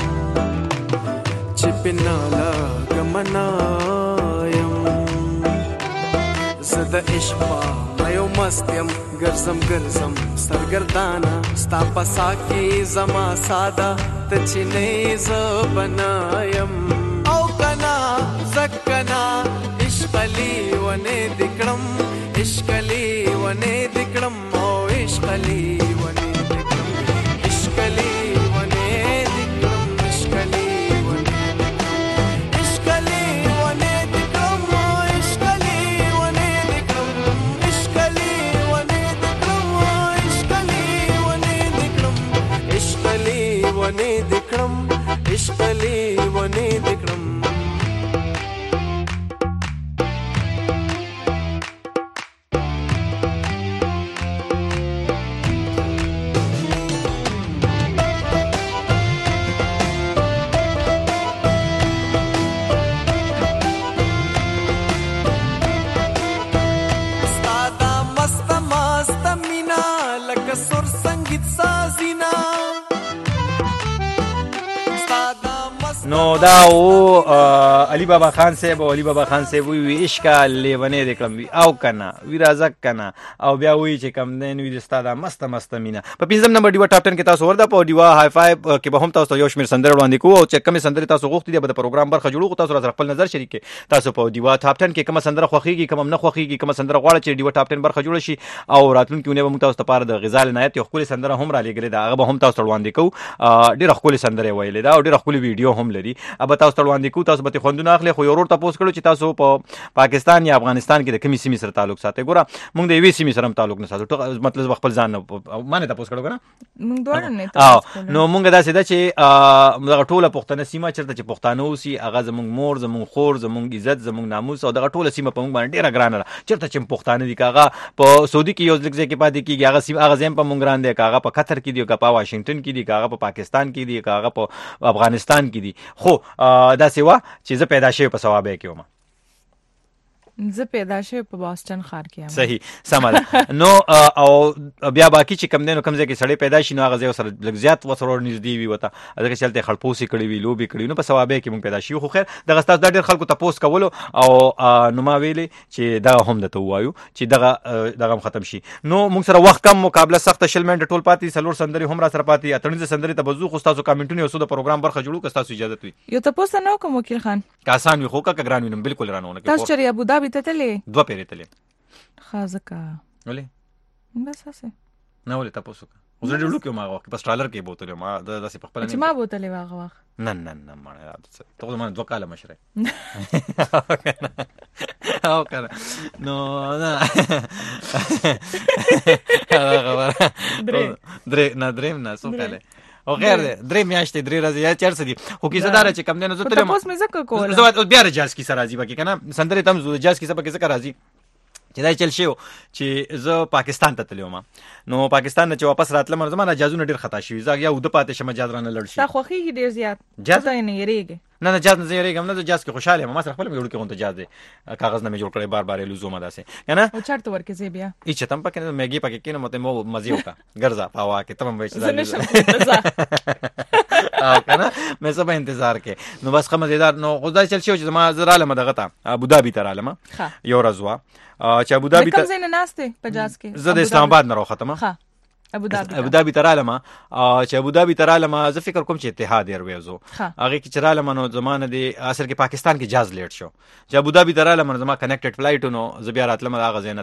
چې په نالا غمنایم زده عشق ما یو مستیم ګرځم ګرځم سرګردانا ستا پسا کې زما ساده ته چې نه ز بنایم او کنا زکنا عشق لی ونه دکړم عشق لی ونه دکړم او عشق لی ونه دکړم عشق لی ونه دکړم عشق لی ونه دکړم عشق لی ونه دکړم عشق لی ونه دکړم عشق لی ونه دکړم عشق لی ونه دکړم عشق لی ونه دکړم عشق لی ونه دکړم
نو دا او علي بابا خان صاحب او علي بابا خان صاحب وی عشق لیونه د کلم وی او کنه وی رازق کنه او بیا وی چې کم دین وی د استاد مست مست مینا په پنځم نمبر دیوا ټاپ ټن کې تاسو ورده په دیوا های فایو کې به هم تاسو یو شمیر سندره وړاندې کوو او چې کوم سندره تاسو غوښتي دی په پروګرام برخه جوړو تاسو سره خپل نظر شریک تاسو په دیوا ټاپ ټن کې کوم سندره خوخيږي کوم نه خوخيږي کوم سندره غواړي چې دیوا ټاپ ټن برخه جوړ شي او راتلونکي ونه به تاسو لپاره د غزال عنایت یو خپل سندره هم را لګلې دا هغه به هم تاسو وړاندې کوو ډېر خپل سندره ویلې دا او ډېر خپل ویډیو هم لري اب تاسو وړاندې کوو تاسو به خوندونه اخلي خو یو ورور تاسو کړو چې تاسو په پاکستان یا افغانستان کې د کومې سیمې سره تعلق ساتي ګوره موږ د یوې سیمې سره تعلق نه ساتو مطلب خپل ځان مانه تاسو کړو کنه
موږ دوه نه تاسو
نو موږ دا سده چې دغه ټوله پښتنه سیمه چرته چې پښتانه اوسي هغه زموږ مور زموږ خور زموږ عزت زموږ ناموس او دغه ټوله سیمه په موږ باندې ډیره ګرانه چرته چې پښتانه دي کاغه په سعودي کې یو ځکه کې پاتې کیږي هغه سیمه هغه زم په موږ ګران دي کاغه په قطر کې دي کاغه په واشنگټن کې دي کاغه په پاکستان کې دي کاغه په افغانستان کې دي خو دا سیوا چې زه پیدا شوی په ثوابه کې وم
زه پیدا شوی په بوسټن ښار کې یم.
صحیح سمه ده. نو او بیا باقي چې کم دی نو کوم ځای کې سړی پیدا شي نو هغه ځای سره لږ زیات ورسره نږدې وي ورته ځکه چې هلته یې خړپوسې کړې وي لوبې کړې وي نو په ثوابۍ کې مونږ پیدا شي. خو خیر دغه ستاسو دا ډېر خلکو تپوس کولو او نو ما ویلې چې دغه هم درته ووایو چې دغه دغه هم ختم شي. نو مونږ سره وخت کم، مقابله سخته، شل منټه ټول پاتې، څلور سندرې هم را سره پاتې، اتڼیزې سندرې ته به ځو. خو ستاسو کامنټونه یو څو د پروګرام برخه جوړو که ستاسو اجازت وي.
یو تپوس نه وکړم وکیل خان،
که آسان وي خو که ګران وي نو بالکل رانه ونه
تاسو چېرې ابودابي ته تللې؟
دوه پیرې تللې.
ښه ځکه
ولې
بس هسې
نه ولې تپوس وکړه. خو زه ډېر وړوکی وم هغه وخت کې په سټرالر کې بوتلې وم داسې په خپله
چې ما بوتلې وه هغه وخت.
نه نه نه ماړه ته خو زما دوه کاله مشره او کنه نو نه هغه خبره درې نه درېم نه څو کاله او غیر درې میاشتې درې ورځې یا چېرته دي. خو کیسه دا ده چې کم دی نو زه تللی یم
تپوس مې ځکه کوله
زه بیا د جاز کیسه راځي پکې که نه سندرې ته هم ځو. د جاز کیسه پکې ځکه راځي چې دا چل شوی چې زه پاکستان ته تللی وم. نو پاکستان نه چې واپس راتلم نو زما نه جازونه ډېر خطا شوي. زه یا اوده پاتې شم جاز رانه لړ شي.
تا خوښېږي ډېر زیات
جاز
ته یې نه یېرېږې؟
نه نه جاز نه زه یېرېږم نه. زه جاز کې خوشحاله یم. ما سره خپله مې جوړ کړی غونته جاز دی کاغذ نه مې جوړ کړی بار بار یې لزومه داسې که نه.
او چېرته ورکې ځې بیا؟
هېڅ چېرته هم پکې نه میګي پکې کښېنم ورته مو مزې وکړه ګرځه په هوا کې ته هم وایې چې
زه نشم انتظار
او که نه مې څه به انتظار کې. نو بس ښه مزېدار. نو خو دا چل شوی چې زما زه رالم دغه ته ابودابي ته رالم یو ورځ وه چې ابودابي ته.
د کوم ځای نه ناست دی په جاز کې؟
زه د اسلام آباد نه راوختم ابودابي ته رالم. چې ابودابي ته رالم زه فکر کوم چې اتحاد ایرویز و هغې کې چې رالم نو زما نه د اصل کې پاکستان کې جاز لیټ شو. چې ابودابي ته رالم نو زما کنیکټډ فلایټ و نو زه بیا راتلم د هغه ځای نه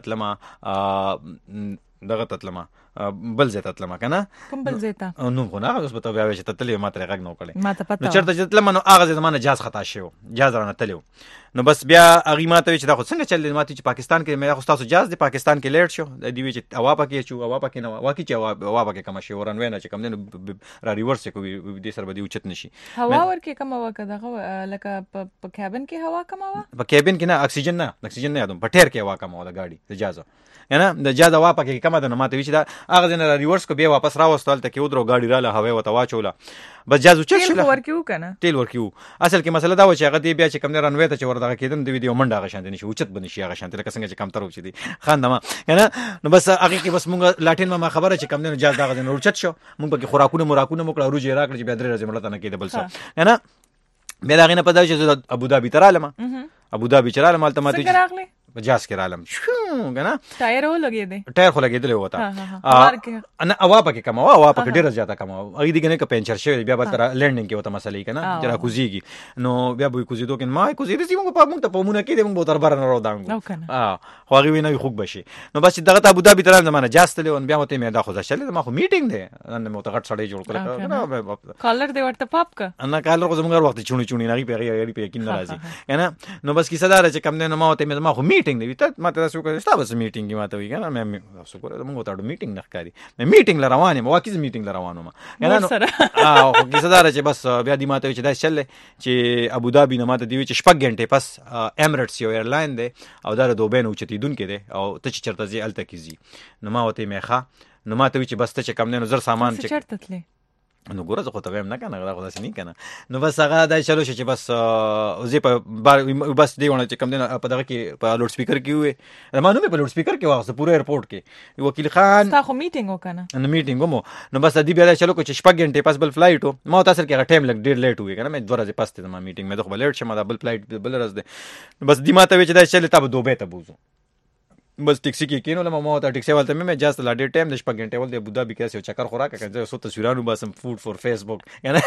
تلم دغه ته تلم بل ځای ته تلم که نه.
کوم بل ځای ته؟
نوم خو نه اوس به ته بیا وایې چې ته تللی ما ترې غږ نه و کړی.
ما ته پته
نو چېرته چې تلم نو هغه ځای زما نه جاز خطا شوی و، جاز رانه تللی و. نو بس بیا هغې ما ته وایي چې دا خو څنګه چل دی؟ ما ته چې پاکستان کې مې خو ستاسو جاز دی پاکستان کې لیټ شو. دوی وایي چې هوا پکې اچو هوا پکې نه وه واقعي چې هوا پکې کمه شوې رنوی نه چې کوم دی نو را ریورس یې کوي دې سره به دې اوچت نه شي.
هوا ورکې کمه وه که دغه لکه په کیبن کې هوا کمه وه؟
په کیبن کې نه اکسیجن نه اکسیجن نه یادوم په ټایر کې هوا کمه وه د ګاډي د جازو یا نه د جاز هوا پکې کمه ده. نو ما ته وایي چې دا هغه ځای نه را ریورس کو بیا واپس راوستو هلته کې ودرو ګاډي راله هوا یې ورته واچوله بس جاز اوچت شو.
تیل خو ورکې وو که نه؟
تیل ورکې وو. اصل کې مسله دا وه چې هغه دې بیا چې کوم دی رنوی ته چې ور دغه کېدم دوی دې یو منډه هغه شانتې نه شي اوچت به نه شي هغه شانتې لکه څنګه چې کمتر چې دی خاندمه که نه. نو بس هغې کې بس مونږ لاټین ما خبره چې کوم دی نو جاز دغه ځای نه اوچت شو. مونږ پکې خوراکونه مراکونه مو کړه روج یې راکړه چې بیا درې ورځې مړه ته نه کېده بل څه که نه. بیا د هغې نه په دا چې زه ابودابي ته رالم ابودابي چې رالم هلته ما ته
څنګه راغلې؟
په جاز کې رالم شو که نه.
ټایر ولګېدی؟
ټایر خو لګېدلی و ورته نه هوا پکې کمه وه هوا پکې ډېره زیاته کمه وه. هغې دې که نه که پنچر شوی دی بیا به تر لینډینګ کې ورته مسلې که نه چې را کوزېږي نو بیا به یې کوزېدو کې ما یې کوزېدسي مونږ په مونږ ته په مونه کې دی مونږ به تر بره نه راودانګو خو هغې وایي نه وي خوږ به شي. نو بس چې دغه ته ابودابي ته رالم زما نه جاز تللی و بیا ورته یې دا خو زه چلې ما خو میټینګ دی نن مې ورته غټ سړی جوړ کړی
کالر دې ورته پاپ که
نه کالر خو زموږ هر وخت چوڼې چوڼې هغې پې هغې پې یقین نه راځي که نه. نو بس کیسه دا ده چې کوم دی نو ما ورته ما خو میټینګ دی ته ما ته داسې وکړه ستا به څه میټینګ وي ما ته وایي که نه مې څه کوره مونږ ورته اړو میټینګ نه ښکاري مې میټینګ له روان یم واقعي زه میټینګ له روان وم که نه. نو خو کیسه دا ده چې بس بیا دې ما ته وایي چې داسې چل دی چې ابودابي نه ما ته دې وایي چې شپږ ګنټې پس ایمریټس یو ایرلاین دی او دا د دوبۍ نه اوچتېدونکی دی او ته چې چېرته ځې هلته کې ځي. نو ما ورته وایي ښه. نو ما ته وایي چې بس ته چې کوم دی نو زر سامان چې
چېرته تلې؟
نو ګوره زه خو ته وایم نه که نه دا خو داسې نه که نه. نو بس هغه دا چلو شو چې بس زه په بار بس دې ونه چې کوم دی په دغه کې په لوډ سپیکر کې وې ما نوم یې په لوډ سپیکر کې واخېسته پوره ایرپورټ کې وکیل خان
ستا خو میټینګ و که نه؟
نو میټینګ وم نو بس دې بیا دا چلو کړو چې شپږ ګنټې پس بل فلایټ و ما ورته اصل کې هغه ټایم لږ ډېر لیټ ووي که نه مې دوه ورځې پس دی زما میټینګ مې زه خو به لیټ شم دا بل فلایټ بل ورځ دی. نو بس دې ما ته وایي چې دا چلې تا به دوبۍ ته بوځو بس ټیکسي کې کېنولم ما ورته ټیکسي والته مې جاست لا ډېر ټایم د شپږ ګنټې ول د ابودابي کې یو چکر خو راکړه که زه څو تصویران وباسم فوډ فور فیسبوک که نه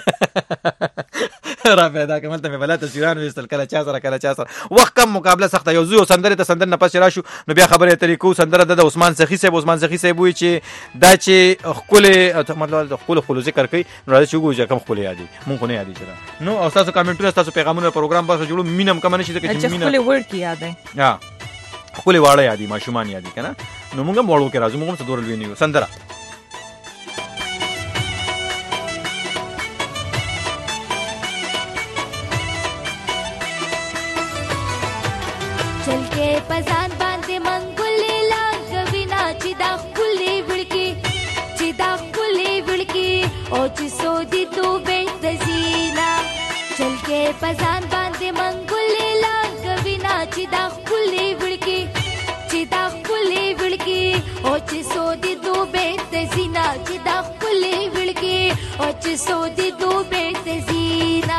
را پیدا کړم هلته مې بلا تصویران ویستل کله چا سره کله چا سره وخت کم مقابله سخته یو زه یو سندرې ته سندر نه پسې راشو نو بیا خبرې اترې کوو. سندره ده د عثمان سخي صاحب عثمان سخي صاحب وایي چې دا چې ښکلې مطلب د ښکلو ښکلو ذکر کوي نو راځي چې وګورو چې کم ښکلې یادي مونږ خو نه یادي چې دا نو او ستاسو کامنټونه ستاسو پیغامونه پروګرام برخه جوړو مینه هم کمه نه شي ځکه چې مینه
ښکلې ورډ کې یاد دی
ښکلې واړه یادي ماشومان یادي که نه. نو مونږ هم وړو کې راځو مونږ هم څه دوره لوی نه یو. سندره
چل کې پزان باندې منګولې لاغوینا چې دا ښکلې وړکې چې دا ښکلې وړکې او چې سودي دوبۍ ته ځینا چل کې پزان باندې منګولې لاغوینا چې دا ښکلې ته زینا چې دا خپلې وړکې او چې سودې دوبې ته زینا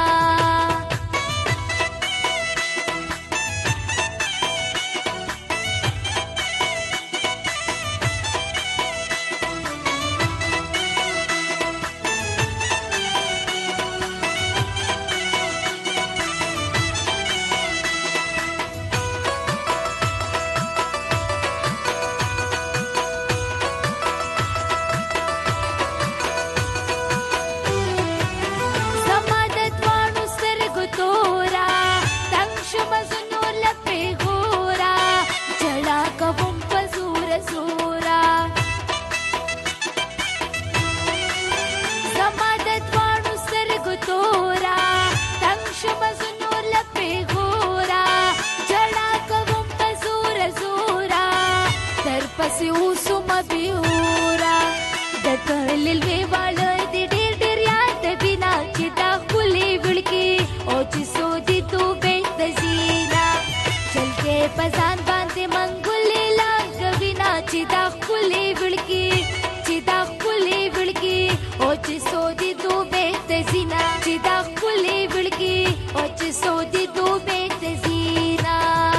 پسان باندې منګولې لاګوینا چې دا خپلې وړکې چې دا خپلې وړکې او چې سودې دوبې ته زینا چې دا خپلې وړکې او چې سودې دوبې ته زینا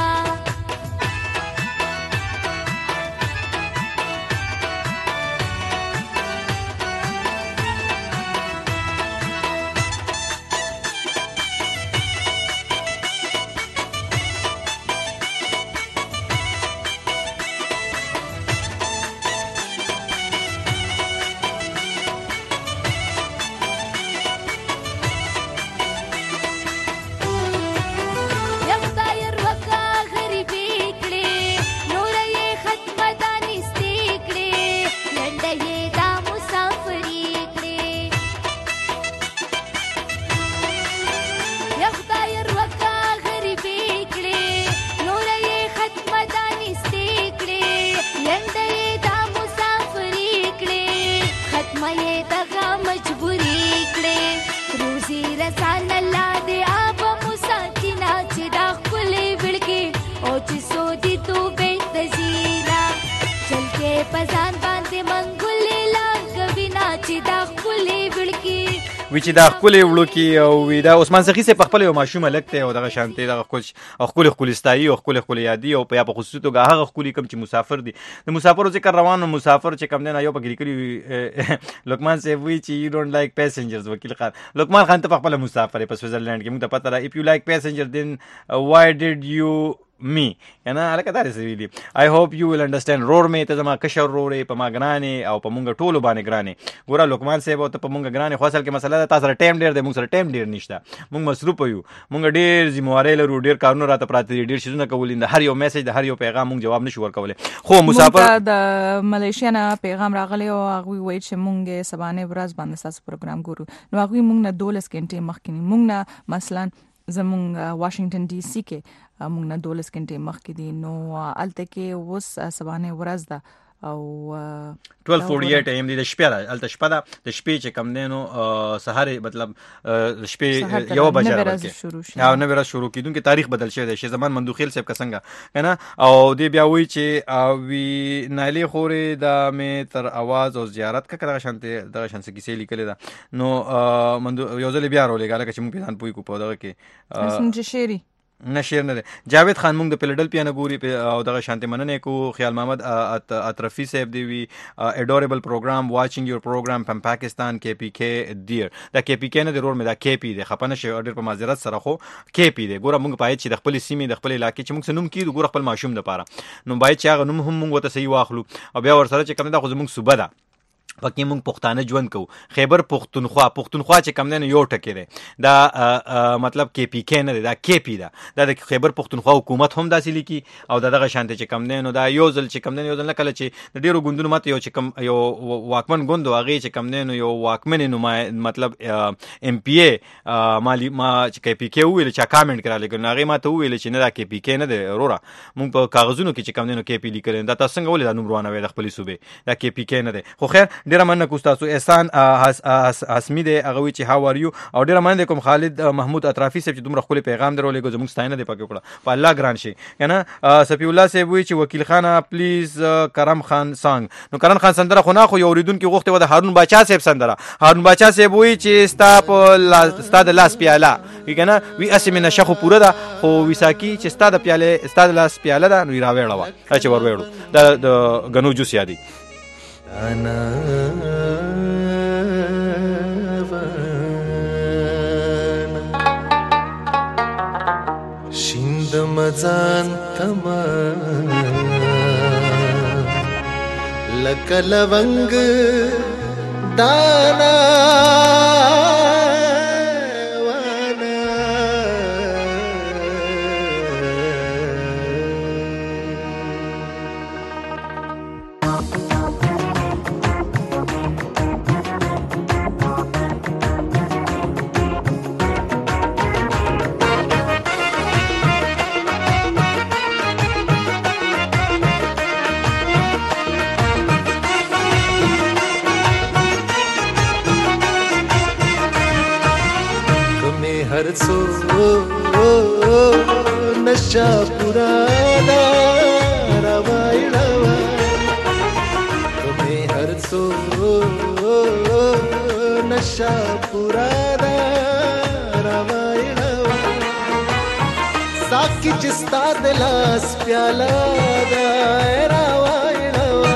وی چې دا خپلې وړوکي او وی دا عثمان سخي صاحب په خپل یو ماشومه لګته او دغه شانتي دغه خپل خپل خپل استایي او خپل خپل یادي او په خصوصي توګه هغه خپل کم چې مسافر دي د مسافرو ذکر روان مسافر چې کم نه یو په ګری کړی لقمان صاحب وی چې یو ډونټ لایک پیسنجرز وکیل خان لقمان خان ته په خپل مسافر په سویټزرلند کې موږ ته پته را اف یو لایک پیسنجر دین وای ډیډ یو می انا الکه دار سوي دي آی هوپ یو ویل انډرستاند رور می ته زما کشر رورې په ما ګرانې او په مونږ ټولو باندې ګرانې ګوره لقمان صاحب ته په مونږ ګرانې خو اصل کې مسله ده تاسو سره ټایم ډیر دی مونږ سره ټایم ډیر نشته مونږ مصروف یو مونږ ډیر ذمہواری لرو ډیر کارونه راته پراته دي ډیر شیزونه کول د هر یو میسج د هر یو پیغام مونږ جواب نشو ورکولای خو مسافر
د ملیشیا نه پیغام راغلی او هغه وایي چې مونږ سبانه ورځ باندې تاسو پروګرام ګورو نو هغه مونږ نه دولس غنټې مخکې مونږ نه مثلا زمونږ واشنگټن ډي سي کې مونږ نه دولس غنټې مخکې دي نو الته کې اوس سبانه ورځ ده او
twelve forty-eight ام دی د شپې را الته شپه ده د شپې چې کم دینو سحر مطلب شپې یو بجې راځي او نو ورځ شروع کیدونکو تاریخ بدل شوی دی شه زمان مندوخیل صاحب څنګه کنه او دی بیا وی چې وی نایلی خوري د می تر आवाज او زیارت کا کړه شانته د شانته کیسې لیکل ده نو مندو یو ځل بیا رولې غاله چې مونږ په ځان پوي کو په دغه کې
اسنه شيري
نشیر نه جاوید خان مونږ د فیلډلفیا نه ګوري او دغه شانته مننه کو خیال محمد اطرفی صاحب دی وی اډوریبل پروګرام واچینګ یور پروګرام فرام پاکستان کې پی کې ډیر دا کې پی کې نه ضرور مې دا کې پی دی خپنه شي اورډر په معذرت سره خو کې پی دی ګوره مونږ پای چې د خپل سیمې د خپل علاقې چې مونږ سنوم کیږي ګوره خپل ماشوم د پاره نو بای چې هغه نوم هم مونږ ته صحیح واخلو او بیا ور سره چې کوم دا خو مونږ صوبه ده پکې مونږ پښتانه ژوند کوو خیبر پښتونخوا پښتونخوا چې کم نه یو ټکی دی دا مطلب کې پی کې نه دی دا کې پی دا د خیبر پښتونخوا حکومت هم داسې لیکي او دغه شانته چې کم نه نو دا یو ځل چې کم نه یو ځل کله چې د ډیرو ګوندونو ماته یو چې کم یو واکمن ګوند هغه چې کم نه یو واکمن نو مطلب ام پی ای مالی ما چې کې پی کې ویل چې کامنټ کړه لګن هغه ماته ویل چې نه دا کې پی کې نه دی وروره مونږ په کاغذونو کې چې کم نه کې پی لیکل دا تاسو څنګه ولې دا نوم روانه وي د خپل صوبې دا کې پی کې نه دی خو خیر ډیره مننه کو تاسو. احسان حسمی دی هغه وی چې هاو ار یو او ډیره مننه کوم خالد محمود اطرافي صاحب چې دومره خپل پیغام درولې زموږ ستاینه دی پکې کړه په الله ګران شي کنه. صفی الله صاحب وی چې وکیل خانه پلیز کرم خان سانګ. نو کرم خان سندره خو نه خو یو اوریدونکو غوښته و د هارون باچا صاحب سندره. هارون باچا صاحب وی چې ستا په ستا د لاس پیاله کنه وی اسمه نشه خو پوره ده خو وساکی چې ستا د پیاله ستا د لاس پیاله ده نو راوېړه وا چې ور وېړو د د غنو جوس یادي
انا شیند مزان تما لکه لونګ دانا हर सो नशा पुराना रवाई रवा तुम्हें हर सो नशा पुराना रवाई रवा साकी जिस्ता दिलास प्याला रवाई रवा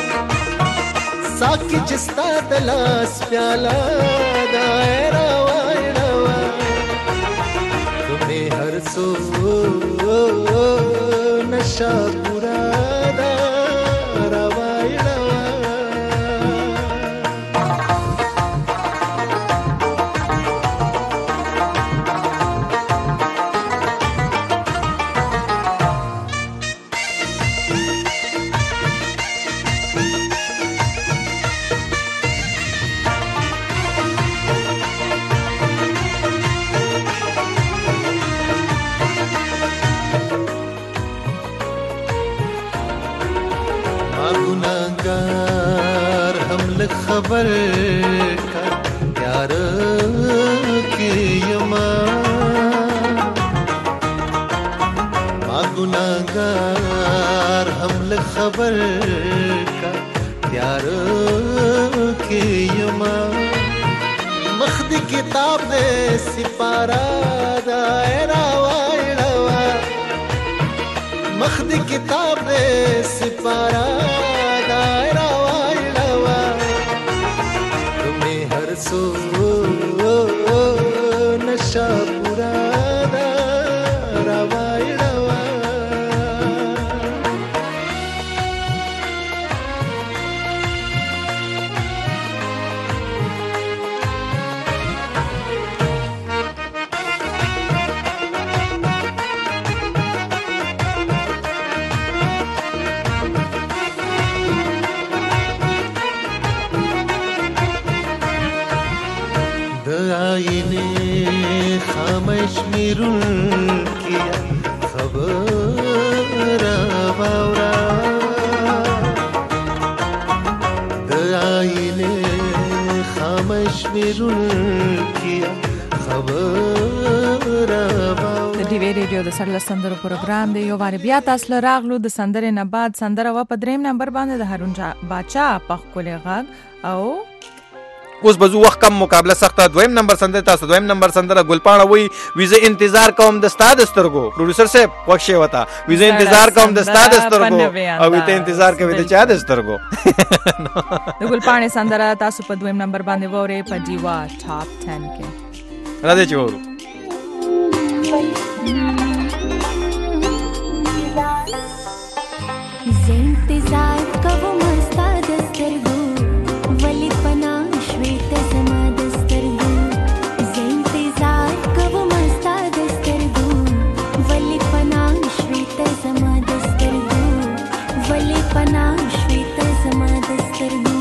साकी जिस्ता दिलास प्याला हर सो नशा पुराना रवाई रवा खबर का प्यार के यमा गुनाहगार हम खबर का प्यार के यमा मखदी किताब ने सिपारा दायरा वायरवा मखदी किताब ने सिपारा दायरा सो नशा पुराना रवाई रवा आईने खामोश मिरुल किया खबर बावरा आईने खामोश मिरुल किया खबर
د ټي وي ریډیو د سړل سندرو پروګرام دی. یو واره بیا تاسو راغلو د سندرې نه بعد سندره و په دریم نمبر باندې د هارون باچا په خپل غږ او
اوس بزو وخت کم مقابله سخته. دویم نمبر سندره تاسو دویم نمبر سندره ګلپاڼه وی ویزه انتظار کوم د استاد سترګو. پروډوسر صاحب وښه وتا ویزه انتظار کوم د استاد سترګو او ته انتظار کوي د چا د سترګو.
د ګلپاڼه سندره تاسو په دویم نمبر باندې وره په دیوا ټاپ ټن کې
راځي چې ورو
इंतजार कब मस्ता दस्तर गो वली पना श्वेत समा दस्तर गो इंतजार कब मस्ता दस्तर गो वली पना श्वेत समा दस्तर गो वली पना श्वेत समा दस्तर गो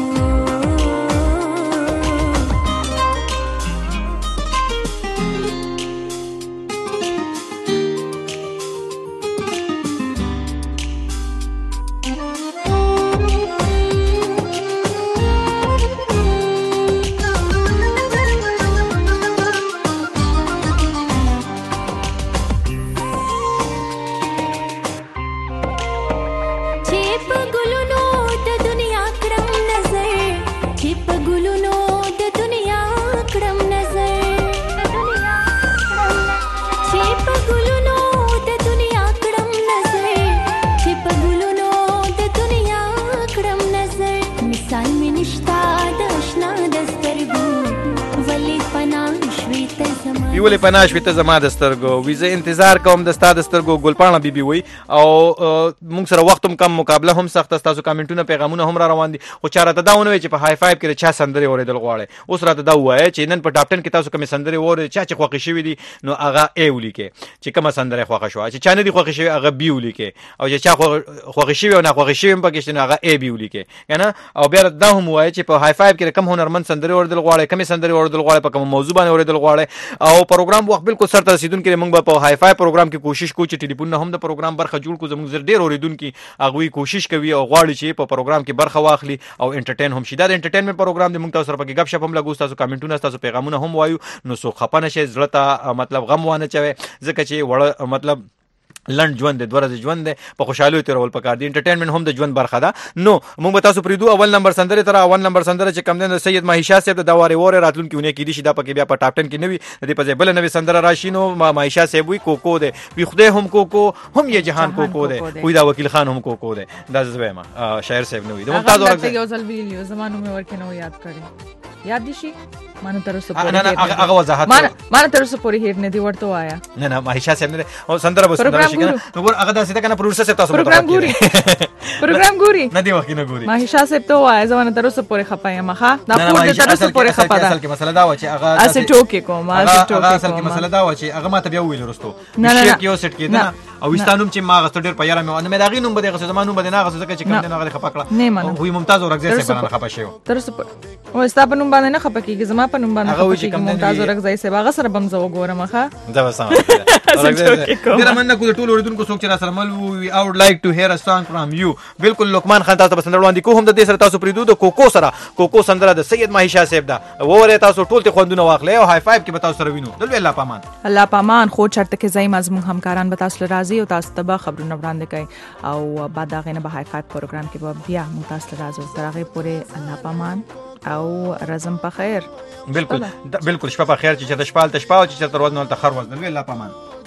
چې په ګلونو د دنیا کړم نظر چې په ګلونو د دنیا کړم نظر چې په ګلونو د دنیا کړم نظر مثال مې نشتا د آشنا د سترګو ولې پناه شوې ته زما
ویولې پناه شوې ته زما د سترګو وي زه انتظار کوم د ستا د سترګو ګلپاڼه بیبي وي او موږ سره وخت هم کم مقابله هم سخته ستاسو کامنټونه پیغامونه هم را روان دي خو چا راته دا ونه وایي چې په های فایو کې د چا سندرې اورېدل غواړئ اوس راته دا ووایه چې نن په ټاپ ټن کې تاسو کومې سندرې واورئ چا چې خوښې شوي دي نو هغه ای ولیکئ چې کومه سندره خوښه شوه چې چا نه دي خوښې شوي هغه بي ولیکئ او چې چا خوښې شوي او ناخوښې شوي هم پکې شته نو هغه ای بي ولیکئ که نه او بیا دا هم ووایه چې په های فایو کې کوم هنرمند سندرې اورېدل غواړئ کومې سندرې اورېدل غواړئ په کومه موضوع باندې اورېدل غواړئ او پروګرام وخت بالکل سر ته رسیدونکي موږ به په های فای پروګرام کې کوشش کوو چې ټلیفون هم د پروګرام برخه جوړ کړو زموږ زر ډېر اورېدونکي هغوی کوشش کوي او غواړي چې په پروګرام کې برخه واخلي او انټرټین هم شي دا د انټرټینمنټ پروګرام دی موږ تاسو سره پکې غپ شپ هم لګو تاسو کامنټونه تاسو پیغامونه هم وایو نو څوک خفه نه شي زړه ته مطلب غم وانه چوي ځکه چې وړه مطلب لند ژوند دی دوه ورځې ژوند دی په خوشحالیو تېرول پکار دي انټرټینمنټ هم د ژوند برخه ده نو موږ به تاسو پرېږدو اول نمبر سندرې تر اول نمبر سندره چې کم دی د سید ماهیشا صاحب د دا وارې وارې راتلونکي اونۍ کېدای شي دا پکې بیا په ټاپ ټن کې نه وي د دې په ځای بله نوې سندره راشي نو ماهیشا صاحب وي کوکو دی وي خدای هم کوکو هم یې جهان کوکو دی وي دا وکیل خان هم کوکو دی دا زه وایم شاعر صاحب نه وي د ممتاز اورک
یو ځل ویلیو زمانو مې ورکې نو یاد کړی یاد دي شي مانه تر اوسه
پورې نه نه هغه وضاحت
مانه تر اوسه پورې هیر نه دی ورته وایا
نه نه ماهیشا صاحب نه او سندره به سندره شي کنه نو ګور هغه داسې ده کنه پروډوسر صاحب تاسو
پروګرام ګوري پروګرام ګوري
نه دی وخت نه ګوري
ماهیشا صاحب ته وایا زمانه تر اوسه پورې خپایم مخه دا پورې تر اوسه پورې خپا ده
اصل کې مسله دا و چې هغه
اسه ټوکې کوم اسه ټوکې کوم
اصل کې مسله دا و چې هغه ماته بیا ویل ورستو شي کې یو سټ کې نه او وستانوم چې ما غست ډېر پیاره مې مې داغي نوم بده غس زمانو بده نه غس ځکه چې کوم نه غلي خپا کړه او وی ممتاز اورګزې سره نه خپا شو
تر اوسه او ستا په نوم باندې نه خپا کیږي زما په نوم باندې خپا کیږي ممتاز اورګزې سره هغه سره بم زو ګورم ښه
دا وسه ډیر مننه کو ټول اوریدونکو څوک چې را سره مل وي I would like to hear a song from you بالکل لقمان خان تاسو پسند وړاندې کو هم د دې سره تاسو پریدو د کوکو سره کوکو سندره د سید ماهیشا صاحب دا وره تاسو ټول ته خوندونه واخلې او های فایو کې به تاسو سره وینو دل الله پامان
الله پامان خو چرته کې زای مزمون همکاران به تاسو راځي او تاسو ته خبرونه وړاندې کوي او بعد هغه نه به های فایو پروګرام کې به بیا مو تاسو راځو تر هغه پورې الله پامان او رزم په خیر
بالکل بالکل شپه په خیر چې چرته شپال تشپاو چې چرته ورځ نه ته خر ورځ نه الله پامان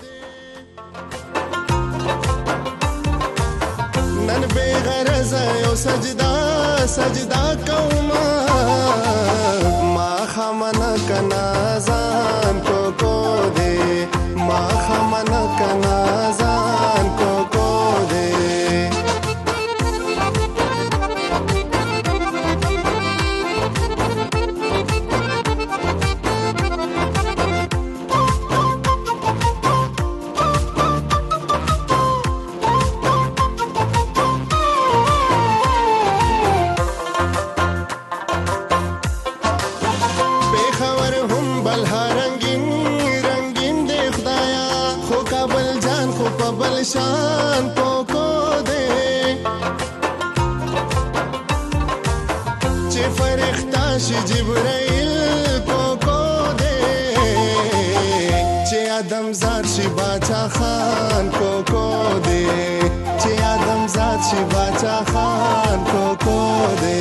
نن به غرض یو سجدا سجدا کوما ما خمن کنا ځان کو کو دې ما خمن کنا ځان کو کو دې شان کو کو دے چې فرښتہ شي جبرائیل کو کو دے چې آدم زاد شي باچا خان کو کو دے چې آدم زاد شي باچا خان کو کو دے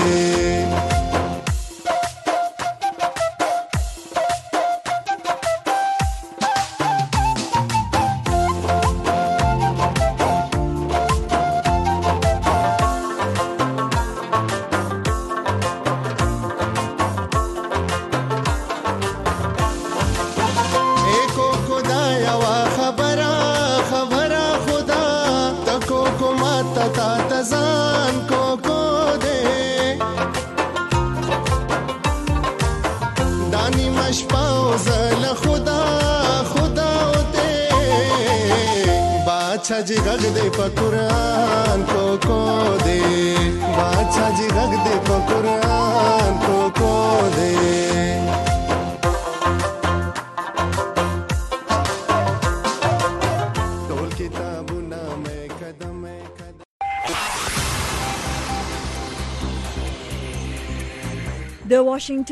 बादशाह जी गग दे पकुरान को को दे बादशाह जी गग दे पकुरान को को दे टोल किताबुना में कदम कदम
The Washington